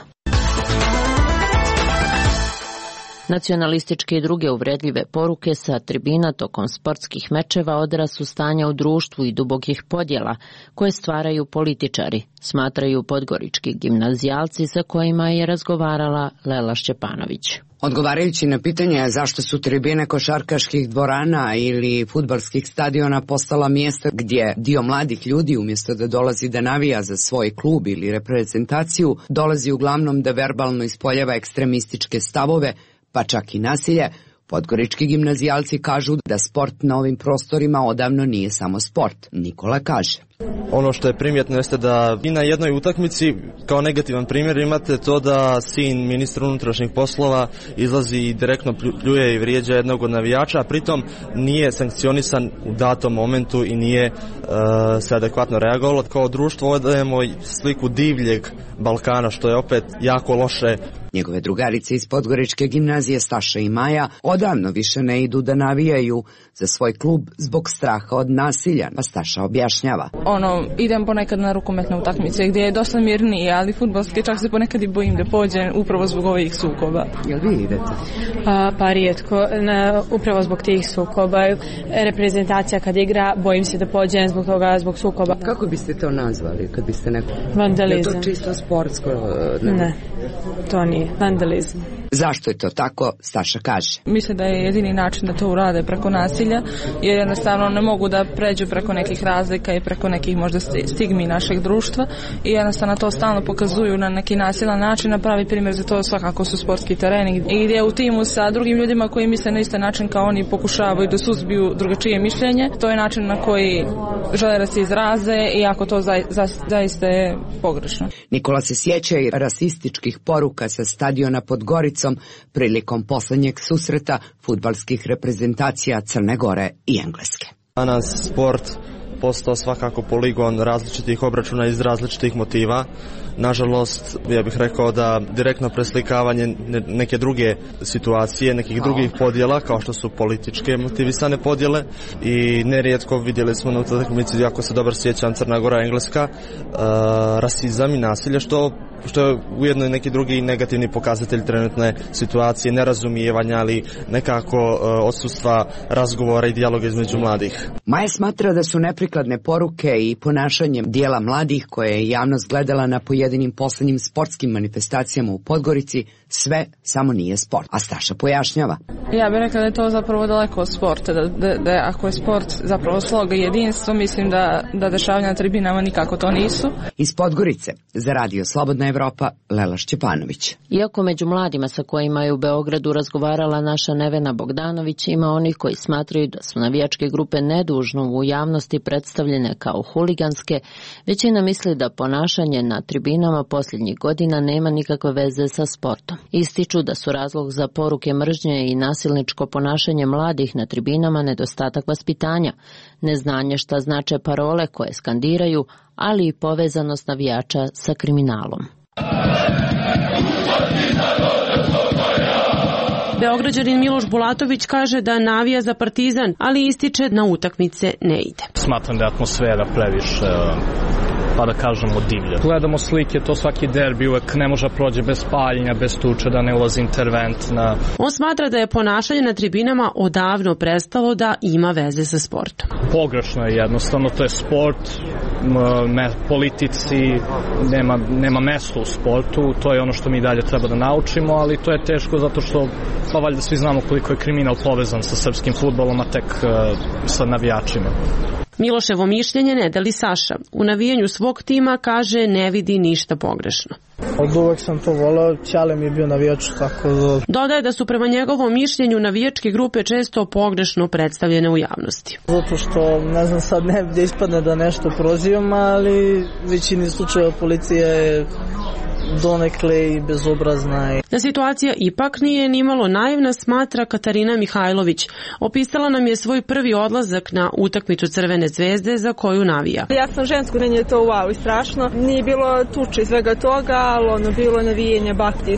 Speaker 11: Nacionalističke i druge uvredljive poruke sa tribina tokom sportskih mečeva odraz su stanja u društvu i dubokih podjela koje stvaraju političari, smatraju podgorički gimnazijalci sa kojima je razgovarala Lela Šćepanović.
Speaker 12: Odgovarajući na pitanje zašto su tribine košarkaških dvorana ili fudbalskih stadiona postala mjesta gdje dio mladih ljudi umjesto da dolazi da navija za svoj klub ili reprezentaciju, dolazi uglavnom da verbalno ispoljava ekstremističke stavove, pa čak i nasilje, podgorički gimnazijalci kažu da sport na ovim prostorima odavno nije samo sport. Nikola kaže.
Speaker 13: Ono što je primjetno jeste da i na jednoj utakmici kao negativan primjer imate to da sin ministra unutrašnjih poslova izlazi i direktno pljuje i vrijeđa jednog od navijača, a pritom nije sankcionisan u datom momentu i nije se adekvatno reagovalo. Kao društvo odajemo sliku divljeg Balkana, što je opet jako loše.
Speaker 12: Njegove drugarice iz podgoričke gimnazije Staša i Maja odavno više ne idu da navijaju za svoj klub zbog straha od nasilja, pa Staša objašnjava.
Speaker 14: Idem ponekad na rukometne utakmice gdje je dosta mirnije, ali fudbalske čak se ponekad i bojim da pođem upravo zbog ovih sukoba.
Speaker 12: Jel vi idete?
Speaker 15: Pa rijetko, upravo zbog tih sukoba. Reprezentacija kad igra, bojim se da pođem zbog toga, zbog sukoba.
Speaker 12: Kako biste to nazvali kad biste neko...
Speaker 15: Vandalizam.
Speaker 12: Je to čisto sportsko?
Speaker 15: Ne, to nije. Vandalizam.
Speaker 12: Zašto je to tako, Staša kaže.
Speaker 14: Mislim da je jedini način da to urade preko nasilja, jer jednostavno ne mogu da pređu preko nekih razlika i preko nekih možda stigmi našeg društva i jednostavno to stalno pokazuju na neki nasilan način, a pravi primjer za to svakako su sportski tereni i gdje u timu sa drugim ljudima koji misle na isti način kao oni pokušavaju da suzbiju drugačije mišljenje. To je način na koji žele da se izraze i ako to zaista je pogrešno.
Speaker 12: Nikola se sjeća i rasističkih poruka sa stadiona pod Goricom prilikom poslednjeg susreta fudbalskih reprezentacija Crne Gore i Engleske.
Speaker 13: Danas sport postao svakako poligon različitih obračuna iz različitih motiva. Nažalost, ja bih rekao da direktno preslikavanje neke druge situacije, nekih drugih podjela, kao što su političke motivisane podjele, i nerijetko vidjeli smo na utakmici, ako se dobro sjećam, Crna Gora, Engleska, rasizam i nasilje, što je ujedno i neki drugi negativni pokazatelj trenutne situacije, nerazumijevanja, ali nekako odsustva razgovora i dijaloga između mladih.
Speaker 12: Maja smatra da su neprikladne poruke i ponašanjem dijela mladih koje je javnost gledala na pojedinim poslednjim sportskim manifestacijama u Podgorici sve samo nije sport. A Staša pojašnjava.
Speaker 14: Ja bih rekla da je to zapravo daleko od sporta, da ako je sport zapravo sloga i jedinstvo, mislim da dešavanja na tribinama nikako to nisu.
Speaker 12: Iz Podgorice za Radio Slobodna Evropa, Lela Šćepanović.
Speaker 11: Iako među mladima sa kojima je u Beogradu razgovarala naša Nevena Bogdanović, ima onih koji smatraju da su navijačke grupe nedužno u javnosti predstavljene kao huliganske, većina misli da ponašanje na tribinama posljednjih godina nema nikakve veze sa sportom. Ističu da su razlog za poruke mržnje i nasilničko ponašanje mladih na tribinama nedostatak vaspitanja, neznanje šta znače parole koje skandiraju, ali i povezanost navijača sa kriminalom.
Speaker 2: Beograđanin Miloš Bulatović kaže da navija za Partizan, ali ističe na utakmice ne ide.
Speaker 16: Smatram da je atmosfera previše, pa da kažemo, divlja. Gledamo slike, to svaki derbi uvek ne može prođe bez paljenja, bez tuče, da ne ulazi intervent.
Speaker 2: On smatra da je ponašanje na tribinama odavno prestalo da ima veze sa sportom.
Speaker 16: Pogrešno je jednostavno, to je sport, politici nema mesta u sportu, to je ono što mi dalje treba da naučimo, ali to je teško zato što pa valjda svi znamo koliko je kriminal povezan sa srpskim fudbalom, a tek sa navijačima.
Speaker 2: Miloševo mišljenje ne deli Saša. U navijanju svog tima kaže ne vidi ništa pogrešno.
Speaker 17: Od uvek sam to volao, Ćale mi je bio navijač, tako da...
Speaker 2: Dodaje da su prema njegovom mišljenju navijačke grupe često pogrešno predstavljene u javnosti.
Speaker 17: Zato što, ne znam sad, ne gdje ispadne da nešto prozivam, ali većini slučajeva policija je donekle i bezobrazna.
Speaker 2: Da situacija ipak nije nimalo naivna, smatra Katarina Mihajlović. Opisala nam je svoj prvi odlazak na utakmicu Crvene zvezde za koju navija.
Speaker 14: Ja sam žensko, meni je to wow i strašno. Nije bilo tuče i svega toga, ali bilo navijenja, bakti,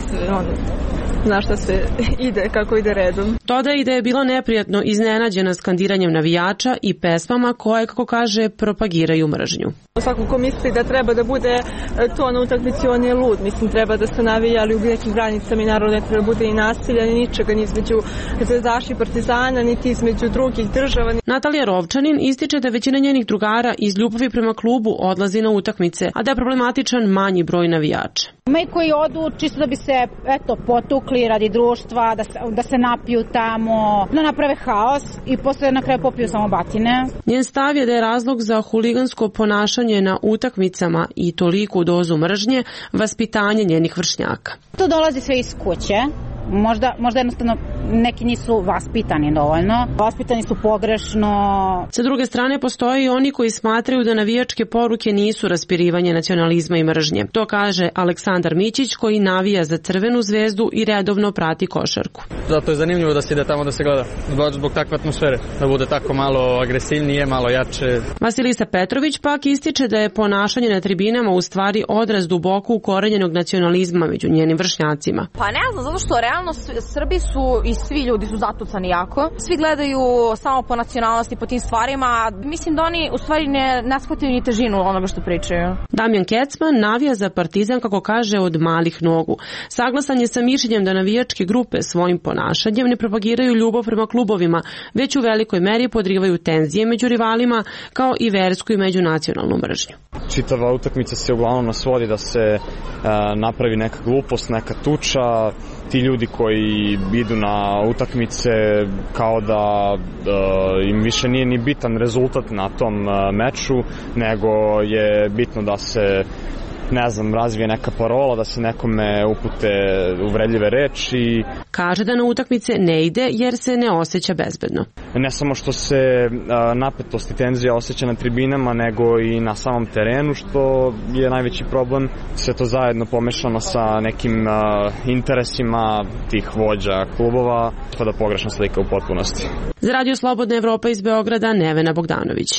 Speaker 14: zna šta se ide, kako ide redom.
Speaker 2: Dodaje i da je bila neprijatno iznenađena skandiranjem navijača i pesmama koje, kako kaže, propagiraju mržnju.
Speaker 14: Svako ko misli da treba da bude to na utakmici, on je lud. Mislim, treba da se navija, ali u nekim granicama i naravno ne treba da bude i nasilja, ni ničega, ni između Zvezdaša i Partizana, niti između drugih država.
Speaker 2: Natalija Rovčanin ističe da većina njenih drugara iz ljubavi prema klubu odlazi na utakmice, a da je problematičan manji broj navijača.
Speaker 18: Ima i koji odu čisto da bi se potukli radi društva, da se napiju tamo, da naprave haos i posle na kraju popiju samo batine.
Speaker 2: Njen stav je da je razlog za huligansko ponašanje na utakmicama i toliku dozu mržnje vaspitanje njenih vršnjaka.
Speaker 18: To dolazi sve iz kuće. Možda jednostavno neki nisu vaspitani dovoljno. Vaspitani su pogrešno.
Speaker 2: Sa druge strane postoje i oni koji smatraju da navijačke poruke nisu raspirivanje nacionalizma i mržnje. To kaže Aleksandar Mićić koji navija za Crvenu zvezdu i redovno prati košarku.
Speaker 19: Zato je zanimljivo da se ide tamo da se gleda. Zbog takve atmosfere. Da bude tako malo agresivnije, malo jače.
Speaker 2: Vasilisa Petrović pak ističe da je ponašanje na tribinama u stvari odraz duboko ukorenjenog nacionalizma među njenim vršnjacima.
Speaker 20: Pa ne znam, zato što realno Srbi su i svi ljudi su zatucani jako. Svi gledaju samo po nacionalnosti, po tim stvarima. Mislim da oni u stvari ne shvataju ni težinu onoga što pričaju.
Speaker 2: Damjan Kecman navija za Partizan, kako kaže, od malih nogu. Saglasan je sa mišljenjem da navijačke grupe svojim ponašanjem ne propagiraju ljubav prema klubovima, već u velikoj meri podrivaju tenzije među rivalima, kao i versku i međunacionalnu mržnju.
Speaker 21: Čitava utakmica se uglavnom svodi da se napravi neka glupost, neka tuča. Ti ljudi koji idu na utakmice kao da im više nije ni bitan rezultat na tom meču, nego je bitno da se, ne znam, razvije neka parola, da se nekome upute uvredljive reči.
Speaker 2: Kaže da na utakmice ne ide jer se ne osjeća bezbedno.
Speaker 21: Ne samo što se napetost i tenzija osjeća na tribinama, nego i na samom terenu, što je najveći problem. Sve to zajedno pomešano sa nekim interesima tih vođa klubova, pa da pogrešna slika u potpunosti.
Speaker 2: Za Radio Slobodna Evropa iz Beograda, Nevena Bogdanović.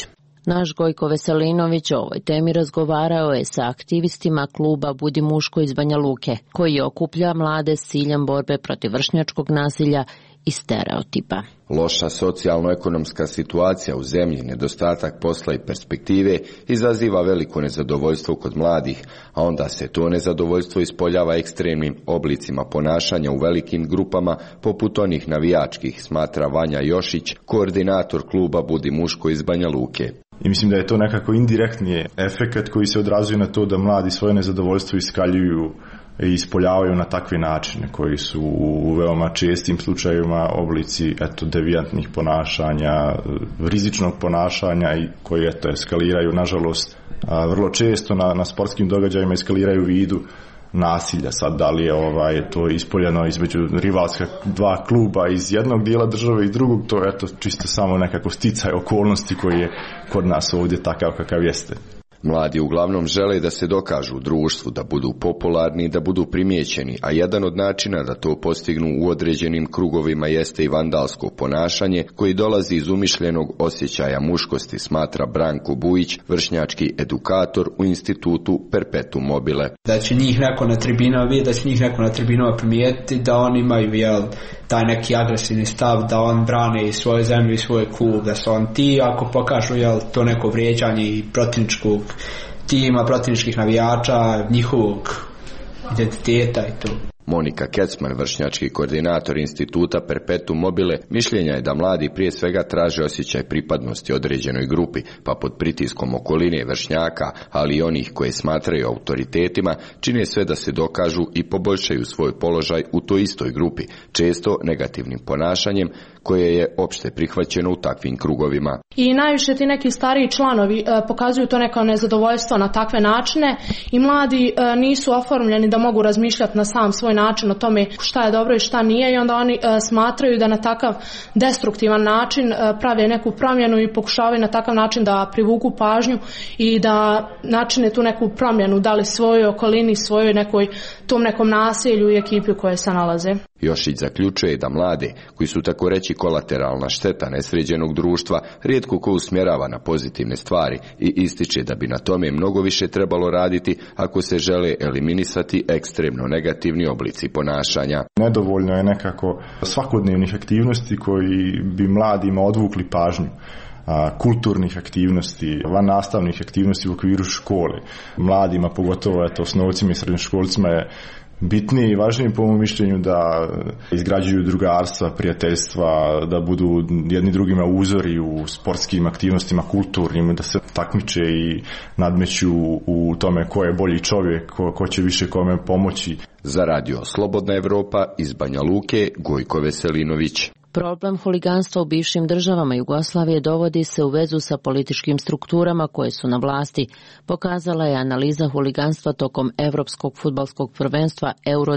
Speaker 11: Naš Gojko Veselinović o ovoj temi razgovarao je sa aktivistima kluba Budi muško iz Banja Luke, koji okuplja mlade s ciljem borbe protiv vršnjačkog nasilja i stereotipa.
Speaker 3: Loša socijalno-ekonomska situacija u zemlji, nedostatak posla i perspektive izaziva veliko nezadovoljstvo kod mladih, a onda se to nezadovoljstvo ispoljava ekstremnim oblicima ponašanja u velikim grupama, poput onih navijačkih, smatra Vanja Jošić, koordinator kluba Budi muško iz Banja Luke.
Speaker 22: I mislim da je to nekako indirektni efekat koji se odrazuje na to da mladi svoje nezadovoljstvo iskaljuju i ispoljavaju na takve načine koji su u veoma čestim slučajevima oblici devijantnih ponašanja, rizičnog ponašanja i koji eskaliraju nažalost vrlo često na sportskim događajima eskaliraju u vidu nasilja. Sad da li je to ispoljeno između rivalska dva kluba iz jednog dijela države i drugog, to je čisto samo nekako sticaj okolnosti koji je kod nas ovdje takav kakav jeste.
Speaker 3: Mladi uglavnom žele da se dokažu u društvu, da budu popularni i da budu primijećeni, a jedan od načina da to postignu u određenim krugovima jeste i vandalsko ponašanje koji dolazi iz umišljenog osjećaja muškosti, smatra Branko Bujić, vršnjački edukator u institutu Perpetuum mobile.
Speaker 23: Da će njih neko na tribinama vidjeti, da će njih neko na tribinama primijetiti, da oni imaju taj neki agresivni stav, da on brane i svoju zemlju i svoj klub, da su on ti, ako pokažu to neko vrijeđanje i protivničkog tima, protivničkih navijača, njihovog identiteta i to.
Speaker 3: Monika Kecman, vršnjački koordinator instituta Perpetuum mobile, mišljenja je da mladi prije svega traže osjećaj pripadnosti određenoj grupi, pa pod pritiskom okoline vršnjaka, ali i onih koje smatraju autoritetima, čine sve da se dokažu i poboljšaju svoj položaj u toj istoj grupi, često negativnim ponašanjem koje je opšte prihvaćeno u takvim krugovima.
Speaker 24: I najviše ti neki stariji članovi pokazuju to neko nezadovoljstvo na takve načine i mladi nisu oformljeni da mogu razmišljati na sam svoj način o tome šta je dobro i šta nije i onda oni smatraju da na takav destruktivan način prave neku promjenu i pokušavaju na takav način da privuku pažnju i da načine tu neku promjenu, da li svojoj okolini, svojoj tom nekom naselju i ekipi u kojoj se nalaze.
Speaker 3: Jošić zaključuje da mlade, koji su tako reći kolateralna šteta nesređenog društva, rijetko ko usmjerava na pozitivne stvari i ističe da bi na tome mnogo više trebalo raditi ako se žele eliminisati ekstremno negativni oblici ponašanja.
Speaker 22: Nedovoljno je nekako svakodnevnih aktivnosti koji bi mladima odvukli pažnju, kulturnih aktivnosti, vannastavnih aktivnosti u okviru škole. Mladima, pogotovo osnovcima i srednjoškolcima je bitnije i važnije po mom mišljenju da izgrađuju drugarstva, prijateljstva, da budu jedni drugima uzori u sportskim aktivnostima, kulturnim, da se takmiče i nadmeću u tome ko je bolji čovjek, ko će više kome pomoći.
Speaker 3: Za radio Slobodna Evropa iz Banja Luke, Gojko Veselinović.
Speaker 11: Problem huliganstva u bivšim državama Jugoslavije dovodi se u vezu sa političkim strukturama koje su na vlasti, pokazala je analiza huliganstva tokom Evropskog fudbalskog prvenstva Euro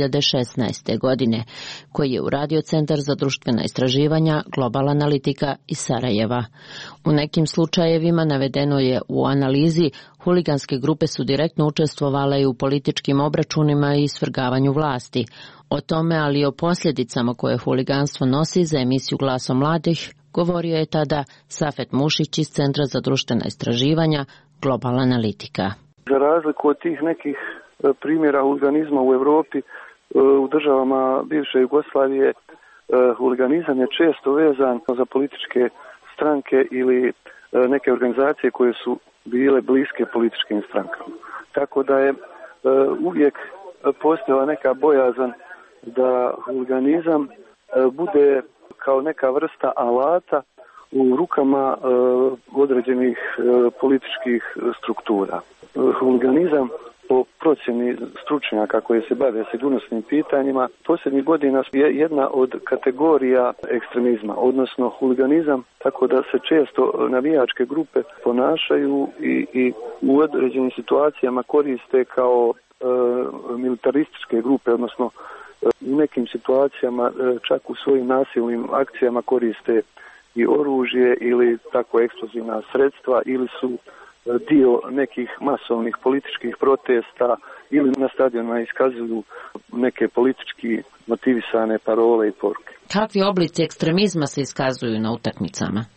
Speaker 11: 2016. godine, koji je uradio Centar za društvena istraživanja Global Analitika iz Sarajeva. U nekim slučajevima navedeno je u analizi huliganske grupe su direktno učestvovale i u političkim obračunima i svrgavanju vlasti. O tome, ali i o posljedicama koje huliganstvo nosi za emisiju Glasom mladih, govorio je tada Safet Mušić iz Centra za društvena istraživanja Global Analitika.
Speaker 25: Za razliku od tih nekih primjera huliganizma u Europi, u državama bivše Jugoslavije, huliganizam je često vezan za političke stranke ili neke organizacije koje su bile bliske političkim strankama. Tako da je uvijek postojala neka bojazan da huliganizam bude kao neka vrsta alata u rukama određenih političkih struktura. Huliganizam po procjeni stručnjaka koji se bave sigurnosnim pitanjima posljednjih godina je jedna od kategorija ekstremizma, odnosno huliganizam, tako da se često navijačke grupe ponašaju i u određenim situacijama koriste kao militarističke grupe, odnosno u nekim situacijama čak u svojim nasilnim akcijama koriste i oružje ili tako eksplozivna sredstva ili su dio nekih masovnih političkih protesta ili na stadionima iskazuju neke politički motivisane parole i poruke.
Speaker 11: Kakvi oblici ekstremizma se iskazuju na utakmicama?
Speaker 25: Ako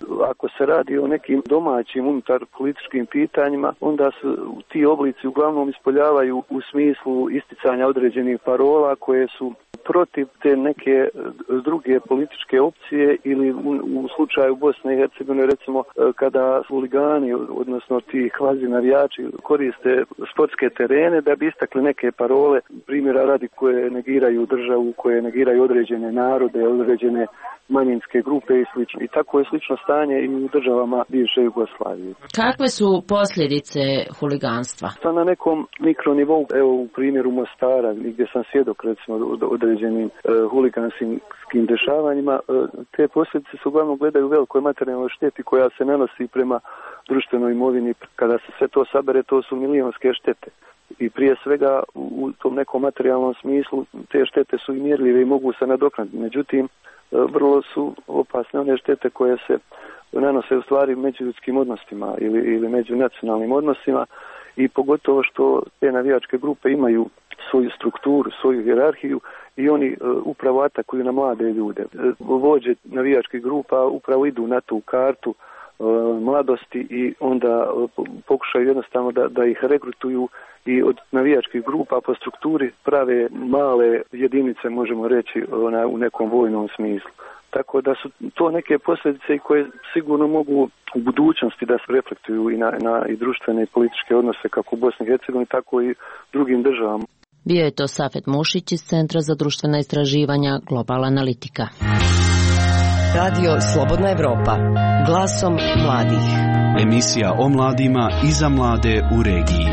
Speaker 25: ako se radi o nekim domaćim unutar političkim pitanjima, onda se ti oblici uglavnom ispoljavaju u smislu isticanja određenih parola koje su protiv te neke druge političke opcije ili u slučaju Bosne i Hercegovine recimo kada huligani, odnosno ti kvazi navijači koriste sportske terene da bi istakli neke parole, primjera radi koje negiraju državu, koje negiraju određene narode, određene manjinske grupe i slično. I tako je slično stanje i u državama bivše Jugoslavije.
Speaker 11: Kakve su posljedice huliganstva?
Speaker 25: Na nekom mikronivou, evo u primjeru Mostara, gdje sam svjedok recimo određenim huliganskim dešavanjima, te posljedice se uglavnom gledaju u velikoj materijalnoj šteti koja se nanosi prema društvenoj imovini. Kada se sve to sabere, to su milionske štete. I prije svega u tom nekom materijalnom smislu te štete su i mjerljive i mogu se nadoknaditi. Međutim, vrlo su opasne one štete koje se nanose u stvari međuljudskim odnosima ili međunacionalnim odnosima i pogotovo što te navijačke grupe imaju svoju strukturu, svoju hijerarhiju i oni upravo atakuju na mlade ljude. Vođe navijačkih grupa upravo idu na tu kartu mladosti i onda pokušaju jednostavno da ih rekrutuju i od navijačkih grupa po strukturi prave male jedinice, možemo reći, u nekom vojnom smislu. Tako da su to neke posljedice koje sigurno mogu u budućnosti da se reflektuju i na i društvene i političke odnose kako u Bosni i Hercegovini, tako i drugim državama.
Speaker 11: Bio je to Safet Mušić iz Centra za društvena istraživanja Global Analitika.
Speaker 5: Radio Slobodna Evropa. Glasom mladih.
Speaker 10: Emisija o mladima i za mlade u regiji.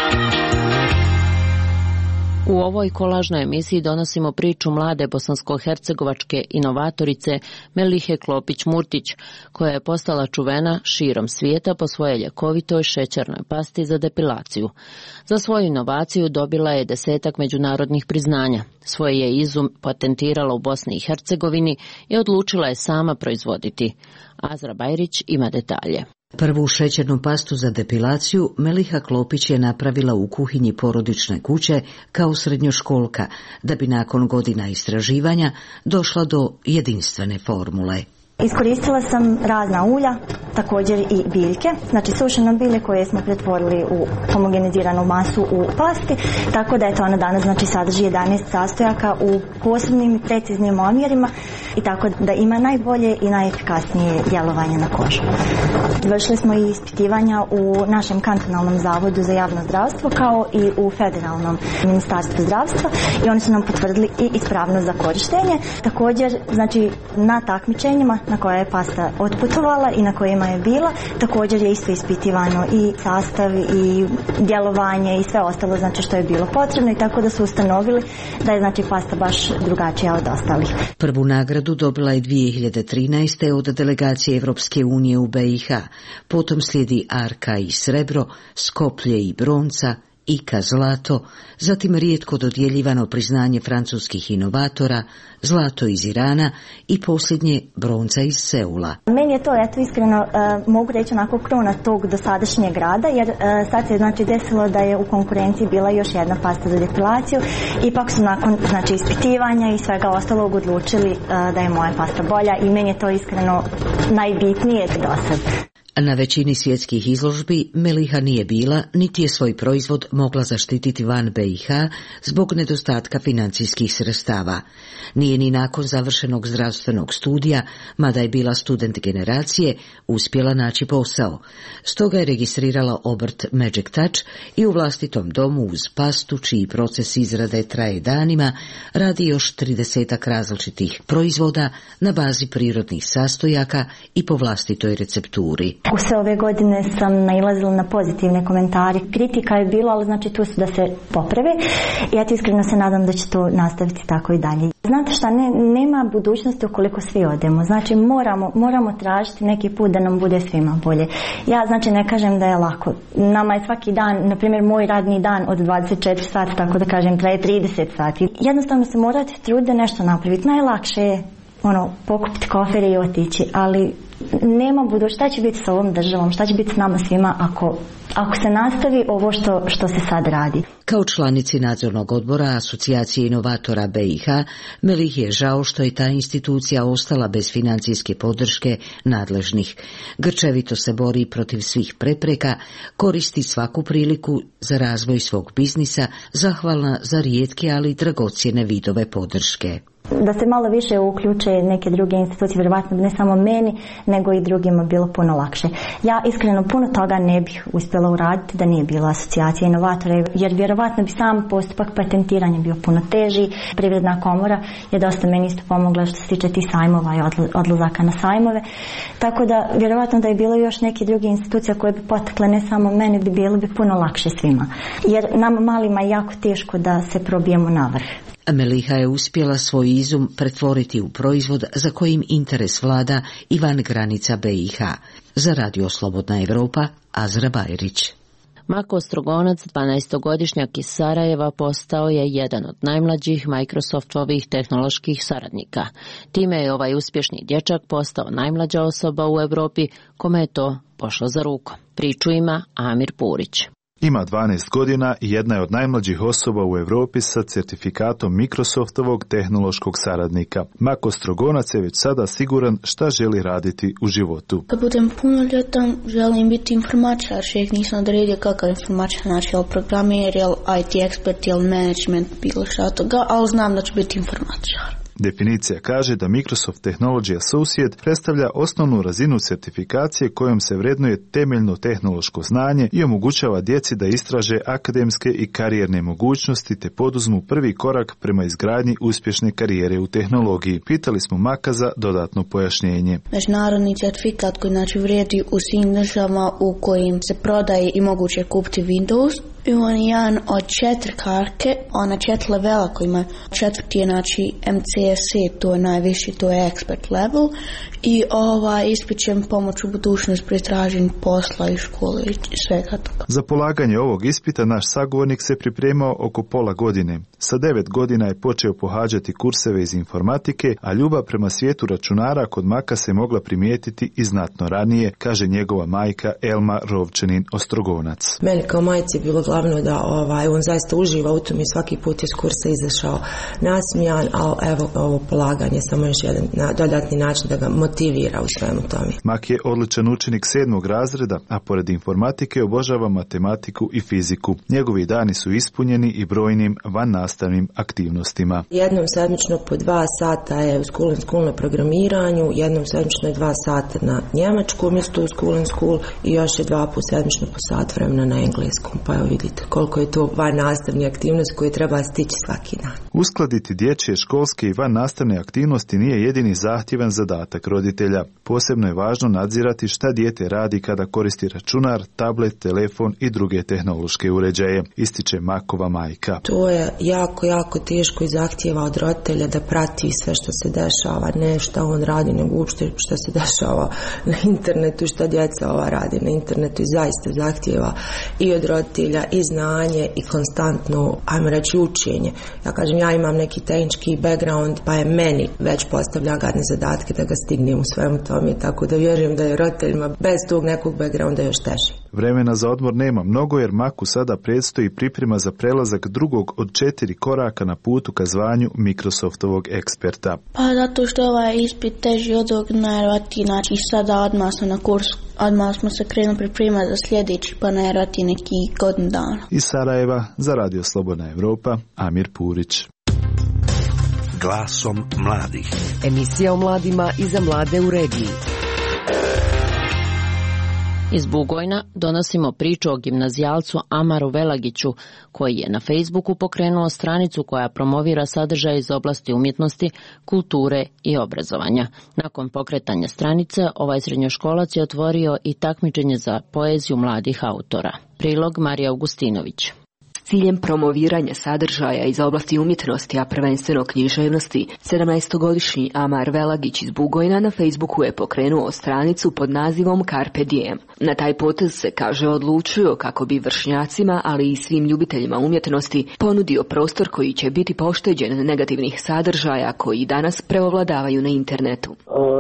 Speaker 11: U ovoj kolažnoj emisiji donosimo priču mlade bosansko-hercegovačke inovatorice Melihe Klopić-Murtić, koja je postala čuvena širom svijeta po svojoj ljekovitoj šećernoj pasti za depilaciju. Za svoju inovaciju dobila je 10 međunarodnih priznanja. Svoje je izum patentirala u Bosni i Hercegovini i odlučila je sama proizvoditi. Azra Bajrić ima detalje.
Speaker 1: Prvu šećernu pastu za depilaciju Meliha Klopić je napravila u kuhinji porodične kuće kao srednjoškolka, da bi nakon godina istraživanja došla do jedinstvene formule.
Speaker 6: Iskoristila sam razna ulja, također i biljke, znači sušeno bilje koje smo pretvorili u homogeniziranu masu u pasti, tako da je to ona danas znači sadrži 11 sastojaka u posebnim i preciznim omjerima i tako da ima najbolje i najefikasnije djelovanje na kožu. Vršili smo i ispitivanja u našem kantonalnom zavodu za javno zdravstvo kao i u federalnom ministarstvu zdravstva i oni su nam potvrdili i ispravnost za korištenje. Također, znači na takmičenjima na koja je pasta otputovala i na kojima je bila, također je isto ispitivano i sastav i djelovanje i sve ostalo znači što je bilo potrebno i tako da su ustanovili da je znači pasta baš drugačija od ostalih.
Speaker 1: Prvu nagradu dobila je 2013. od delegacije Evropske unije u BiH, potom slijedi Arka i srebro, Skoplje i bronca, Ika zlato, zatim rijetko dodjeljivano priznanje francuskih inovatora, zlato iz Irana i posljednje bronca iz Seula.
Speaker 6: Meni je to iskreno mogu reći onako kruna tog dosadašnjeg rada jer sad se znači desilo da je u konkurenciji bila još jedna pasta za depilaciju. Ipak su nakon znači ispitivanja i svega ostalog odlučili da je moja pasta bolja i meni je to iskreno najbitnije do sad.
Speaker 1: Na većini svjetskih izložbi Meliha nije bila, niti je svoj proizvod mogla zaštititi van BiH zbog nedostatka financijskih sredstava. Nije ni nakon završenog zdravstvenog studija, mada je bila student generacije, uspjela naći posao. Stoga je registrirala obrt Magic Touch i u vlastitom domu uz pastu, čiji proces izrade traje danima, radi još 30 različitih proizvoda na bazi prirodnih sastojaka i po vlastitoj recepturi.
Speaker 6: U sve ove godine sam nailazila na pozitivne komentare. Kritika je bila, ali znači tu su da se poprave. I ja ti iskreno se nadam da će to nastaviti tako i dalje. Znate šta, nema budućnosti ukoliko svi odemo. Znači moramo tražiti neki put da nam bude svima bolje. Ja znači ne kažem da je lako. Nama je svaki dan, na primjer moj radni dan od 24 sata, tako da kažem, traje 30 sati. Jednostavno se morate truditi da nešto napraviti. Najlakše je pokupiti kofere i otići, ali Nema budućnosti, šta će biti s ovom državom, šta će biti s nama svima ako se nastavi ovo što se sad radi.
Speaker 1: Kao članici nadzornog odbora Asocijacije inovatora BiH, Melihi je žao što je ta institucija ostala bez financijske podrške nadležnih. Grčevito se bori protiv svih prepreka, koristi svaku priliku za razvoj svog biznisa, zahvalna za rijetke ali dragocjene vidove podrške.
Speaker 6: Da se malo više uključe neke druge institucije, vjerovatno ne samo meni, nego i drugima bilo puno lakše. Ja iskreno puno toga ne bih uspjela uraditi da nije bila Asocijacija inovatora, jer vjerovatno bi sam postupak patentiranja bio puno teži. Privredna komora je dosta meni isto pomogla što se tiče tih sajmova i odlazaka na sajmove. Tako da vjerovatno da je bilo još neke druge institucije koje bi potakle ne samo meni, bilo bi puno lakše svima. Jer nama malima je jako teško da se probijemo na vrh.
Speaker 1: Meliha je uspjela svoj izum pretvoriti u proizvod za kojim interes vlada i van granica BiH. Za Radio Slobodna Evropa, Azra Bajrić.
Speaker 11: Mako Ostrogonac, 12-godišnjak iz Sarajeva, postao je jedan od najmlađih Microsoftovih tehnoloških saradnika. Time je ovaj uspješni dječak postao najmlađa osoba u Europi kome je to pošlo za rukom. Priču ima Amir Purić.
Speaker 4: Ima 12 godina i jedna je od najmlađih osoba u Europi sa certifikatom Microsoftovog tehnološkog saradnika. Mako Ostrogonac je već sada siguran šta želi raditi u životu.
Speaker 7: Kad budem punoljetan, želim biti informačar. Još nisam odredio kakav informačar, znači jel programer, jel IT ekspert, jel management, bilo šta toga, ali znam da ću biti informačar.
Speaker 4: Definicija kaže da Microsoft Technology Associate predstavlja osnovnu razinu certifikacije kojom se vrednuje temeljno tehnološko znanje i omogućava djeci da istraže akademske i karijerne mogućnosti te poduzmu prvi korak prema izgradnji uspješne karijere u tehnologiji. Pitali smo Maka za dodatno pojašnjenje.
Speaker 7: Međunarodni certifikat koji znači vrijedi u svim državama u kojim se prodaje i moguće kupiti Windows. I on je jedan od 4 karke, ona 4 levela koji ima. 4. je znači MCSE, to je najviši, to je expert level i ispit će pomoć u budućnosti pri traženju posla i škole i svega toga.
Speaker 4: Za polaganje ovog ispita naš sagovornik se pripremao oko pola godine. Sa 9 godina je počeo pohađati kurseve iz informatike, a ljubav prema svijetu računara kod Maka se mogla primijetiti i znatno ranije, kaže njegova majka Elma Rovčanin Ostrogonac.
Speaker 8: Meni kao majci je bilo glavno da on zaista uživa u tom i svaki put iz kursa izašao nasmijan, ali evo ovo polaganje samo još jedan dodatni način da ga motivira u svemu tome.
Speaker 4: Mak je odličan učenik 7. razreda, a pored informatike obožava matematiku i fiziku. Njegovi dani su ispunjeni i brojnim vannastavnim aktivnostima.
Speaker 8: Jednom sedmično po 2 sata je u school na programiranju, jednom sedmično je 2 sata na njemačku umjesto u school i još je 2 put sedmično po sat vremena na engleskom. Pa evo vidite koliko je to vannastavne aktivnosti koje treba stići svaki dan.
Speaker 4: Uskladiti dječje, školske i vannastavne aktivnosti nije jedini zahtjevan zadatak roditelja. Posebno je važno nadzirati šta dijete radi kada koristi računar, tablet, telefon i druge tehnološke uređaje, ističe Makova majka.
Speaker 8: To je jako teško i zahtjeva od roditelja da prati sve što se dešava, ne šta on radi, nego uopšte što se dešava na internetu, šta djeca radi na internetu i zaista zahtjeva i od roditelja i znanje i konstantno, ajmo reći, učenje. Ja kažem, ja imam neki tehnički background, pa je meni već postavlja gadne zadatke da ga stignem u svemu tome, tako da vjerujem da je roditeljima bez tog nekog backgrounda još teže.
Speaker 4: Vremena za odmor nema mnogo jer Maku sada predstoji priprema za prelazak drugog od 4 koraka na putu ka zvanju Microsoftovog eksperta.
Speaker 7: Pa zato što ovaj ispit teži od ovog najvjerojatnije, znači sada odmah smo na kursu, odmah smo se krenuli pripremati za sljedeći, pa najvjerojatnije neki godinu dana.
Speaker 4: Iz Sarajeva za Radio Slobodna Evropa, Amir Purić.
Speaker 9: Glasom mladih.
Speaker 5: Emisija o mladima i za mlade u regiji.
Speaker 11: Iz Bugojna donosimo priču o gimnazijalcu Amaru Velagiću, koji je na Facebooku pokrenuo stranicu koja promovira sadržaje iz oblasti umjetnosti, kulture i obrazovanja. Nakon pokretanja stranice, ovaj srednjoškolac je otvorio i takmičenje za poeziju mladih autora. Prilog Marija Augustinović.
Speaker 9: S ciljem promoviranja sadržaja iz oblasti umjetnosti, a prvenstveno književnosti, 17-godišnji Amar Velagić iz Bugojna na Facebooku je pokrenuo stranicu pod nazivom Carpe Diem. Na taj potez se, kaže, odlučio kako bi vršnjacima, ali i svim ljubiteljima umjetnosti ponudio prostor koji će biti pošteđen negativnih sadržaja koji danas preovladavaju na internetu.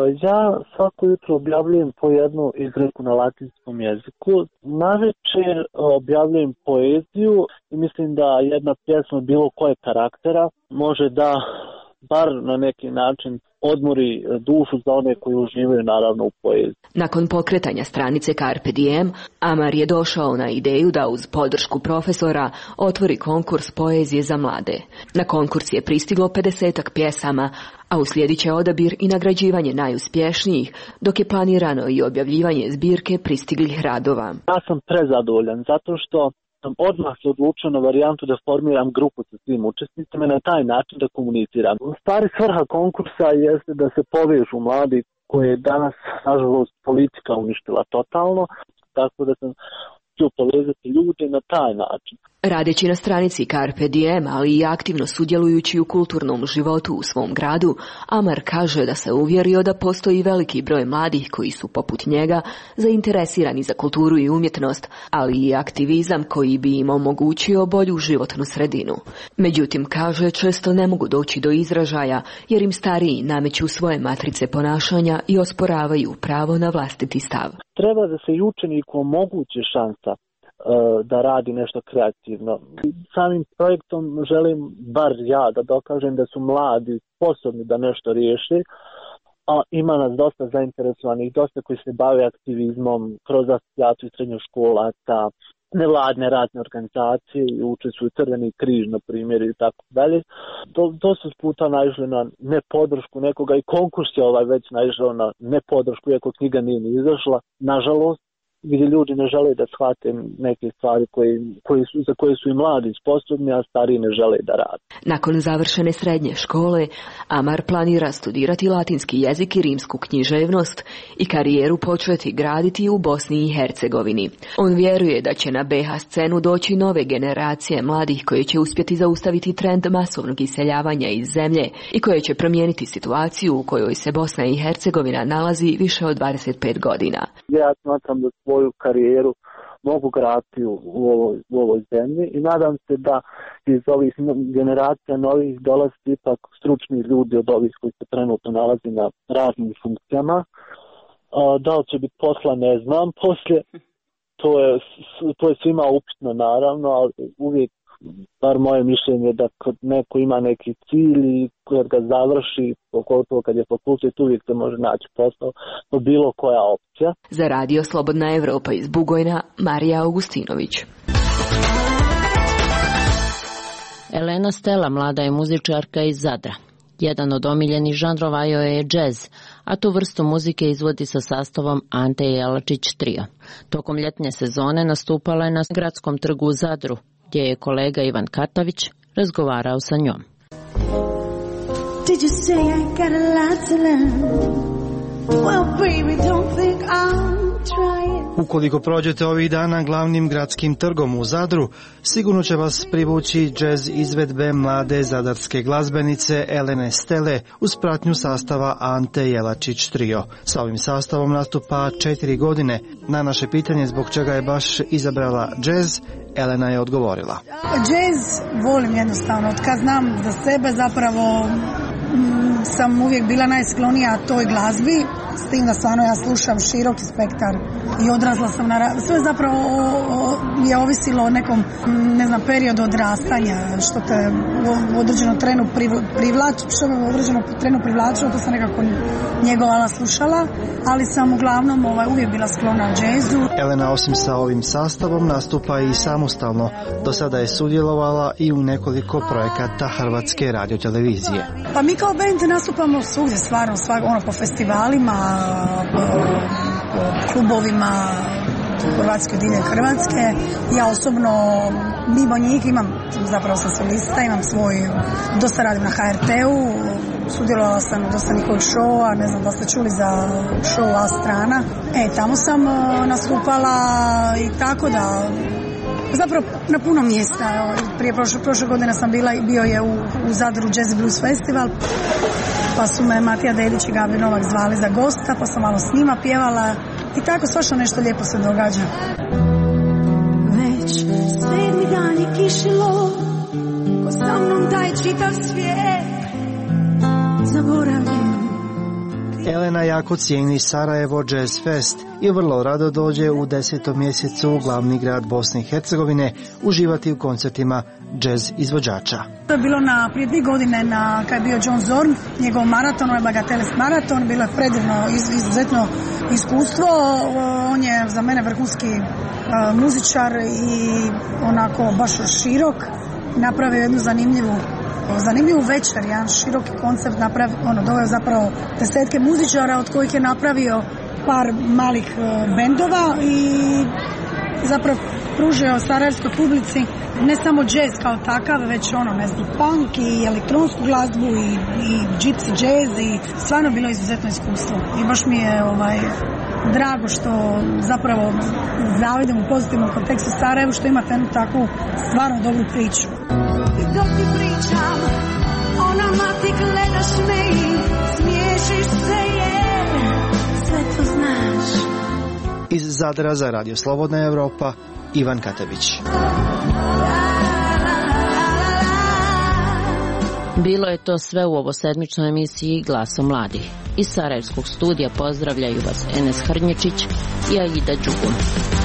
Speaker 12: Ja svako jutro objavljujem po jednu izreku na latinskom jeziku. Navečer objavljujem poeziju i mislim da jedna pjesma bilo koje karaktera može da bar na neki način odmori dušu za one koji uživaju naravno u poeziji.
Speaker 9: Nakon pokretanja stranice Carpe Diem, Amar je došao na ideju da uz podršku profesora otvori konkurs poezije za mlade. Na konkurs je pristiglo 50-ak pjesama, a uslijedit će odabir i nagrađivanje najuspješnijih, dok je planirano i objavljivanje zbirke pristiglih radova.
Speaker 12: Ja sam prezadovoljan zato što sam odmah se odlučio na varijantu da formiram grupu sa svim učesnicima i na taj način da komuniciram. U stvari svrha konkursa jeste da se povežu mladi koje je danas, nažalost, politika uništila totalno, tako da sam htio povezati ljude na taj način.
Speaker 9: Radeći na stranici Carpe Diem, ali i aktivno sudjelujući u kulturnom životu u svom gradu, Amar kaže da se uvjerio da postoji veliki broj mladih koji su poput njega zainteresirani za kulturu i umjetnost, ali i aktivizam koji bi im omogućio bolju životnu sredinu. Međutim, kaže, često ne mogu doći do izražaja jer im stariji nameću svoje matrice ponašanja i osporavaju pravo na vlastiti stav.
Speaker 12: Treba da se i učeniku omogući šansa da radi nešto kreativno. Samim projektom želim, bar ja, da dokažem da su mladi sposobni da nešto riješe, a ima nas dosta zainteresovanih, dosta koji se bave aktivizmom kroz asocijaciju srednjoškolaca, nevladne razne organizacije i učestvuju Crveni križ, na primjer, i tako dalje. Dosta puta naišli na nepodršku nekoga i konkurs je već naišao na nepodršku, iako knjiga nije ni izašla, nažalost, gdje ljudi ne žele da shvate neke stvari za koje su i mladi sposobni, a stariji ne žele da rade.
Speaker 9: Nakon završene srednje škole, Amar planira studirati latinski jezik i rimsku književnost i karijeru početi graditi u Bosni i Hercegovini. On vjeruje da će na BiH scenu doći nove generacije mladih koje će uspjeti zaustaviti trend masovnog iseljavanja iz zemlje i koje će promijeniti situaciju u kojoj se Bosna i Hercegovina nalazi više od 25 godina.
Speaker 12: Ja smatram da svoju karijeru mogu graditi u ovoj zemlji i nadam se da iz ovih generacija novih dolazi ipak stručni ljudi od ovih koji se trenutno nalazi na raznim funkcijama. Da li će biti posla, ne znam poslije. To je svima upitno naravno, ali uvijek, bar moje mišljenje, da kad neko ima neki cilj i kad ga završi, pogotovo kad je fakultet, uvijek se može naći posao, to bilo koja opcija.
Speaker 9: Za Radio Slobodna Evropa iz Bugojna, Marija Augustinović.
Speaker 11: Elena Stela mlada je muzičarka iz Zadra. Jedan od omiljenih žanrova joj je džez, a tu vrstu muzike izvodi sa sastavom Ante Jelačić Trio. Tokom ljetne sezone nastupala je na Gradskom trgu u Zadru, gdje je kolega Ivan Katavić razgovarao sa njom. Did you say I got a lot to learn? Well, baby, don't think I'm trying.
Speaker 13: Ukoliko prođete ovih dana glavnim gradskim trgom u Zadru, sigurno će vas privući džez izvedbe mlade zadarske glazbenice Elene Stele uz pratnju sastava Ante Jelačić Trio. Sa ovim sastavom nastupa 4 godine. Na naše pitanje zbog čega je baš izabrala džez, Elena je odgovorila.
Speaker 15: Džez volim jednostavno, od kad znam za sebe zapravo sam uvijek bila najsklonija toj glazbi, s tim da stvarno ja slušam široki spektar i odrasla sam na... Sve zapravo je ovisilo o nekom, ne znam, periodu odrastanja, što te u određenom trenu privlačilo, to sam nekako njegovala, slušala, ali sam uglavnom uvijek bila sklona džezu.
Speaker 13: Elena osim sa ovim sastavom nastupa i samostalno. Do sada je sudjelovala i u nekoliko projekata Hrvatske radiotelevizije.
Speaker 15: Pa mi kao band nastupamo svugdje, stvarno, po festivalima, po klubovima Hrvatske, diljem Hrvatske. Ja osobno, mimo njih zapravo sam solista, imam svoj, dosta radim na HRT-u, sudjelovala sam u dosta njihovih showa, ne znam da ste čuli za show A strana. Tamo sam nastupala i tako da Zapravo na puno mjesta. Prije prošle godine sam bio je u Zadru Jazz Blues Festival, pa su me Matija Dedić i Gabi Novak zvali za gosta, pa sam malo s njima pjevala i tako svašta nešto lijepo se događa.
Speaker 14: Već 7. dan je kišilo, ko sa mnom taj čitav svijet zaboravim.
Speaker 13: Elena jako cijeni Sarajevo Jazz Fest i vrlo rado dođe u 10. mjesecu u glavni grad Bosne i Hercegovine uživati u koncertima jazz izvođača.
Speaker 15: To je bilo prije 2 godine kad je bio John Zorn, njegov maraton, ovaj Bagateles maraton, bilo je predivno, izuzetno iskustvo. On je za mene vrhunski muzičar i onako baš širok, napravio jednu zanimljivu večer, jedan široki koncept, doveo zapravo 10 muzičara od kojih je napravio par malih bendova i zapravo pružio sarajevskoj publici ne samo jazz kao takav, već punk i elektronsku glazbu i gypsy jazz i stvarno bilo izuzetno iskustvo. I baš mi je drago što zapravo zavidim u pozitivnom kontekstu Sarajevu što imate jednu takvu stvarno dobru priču.
Speaker 14: I dok ti pričam, onama ti gledaš me i smiješiš se jer sve to znaš.
Speaker 13: Iz Zadra za Radio Slobodna Evropa, Ivan Katević.
Speaker 11: Bilo je to sve u ovosedmičnoj emisiji Glasom mladih. Iz Sarajevskog studija pozdravljaju vas Enes Hrnječić i Aida Đugun.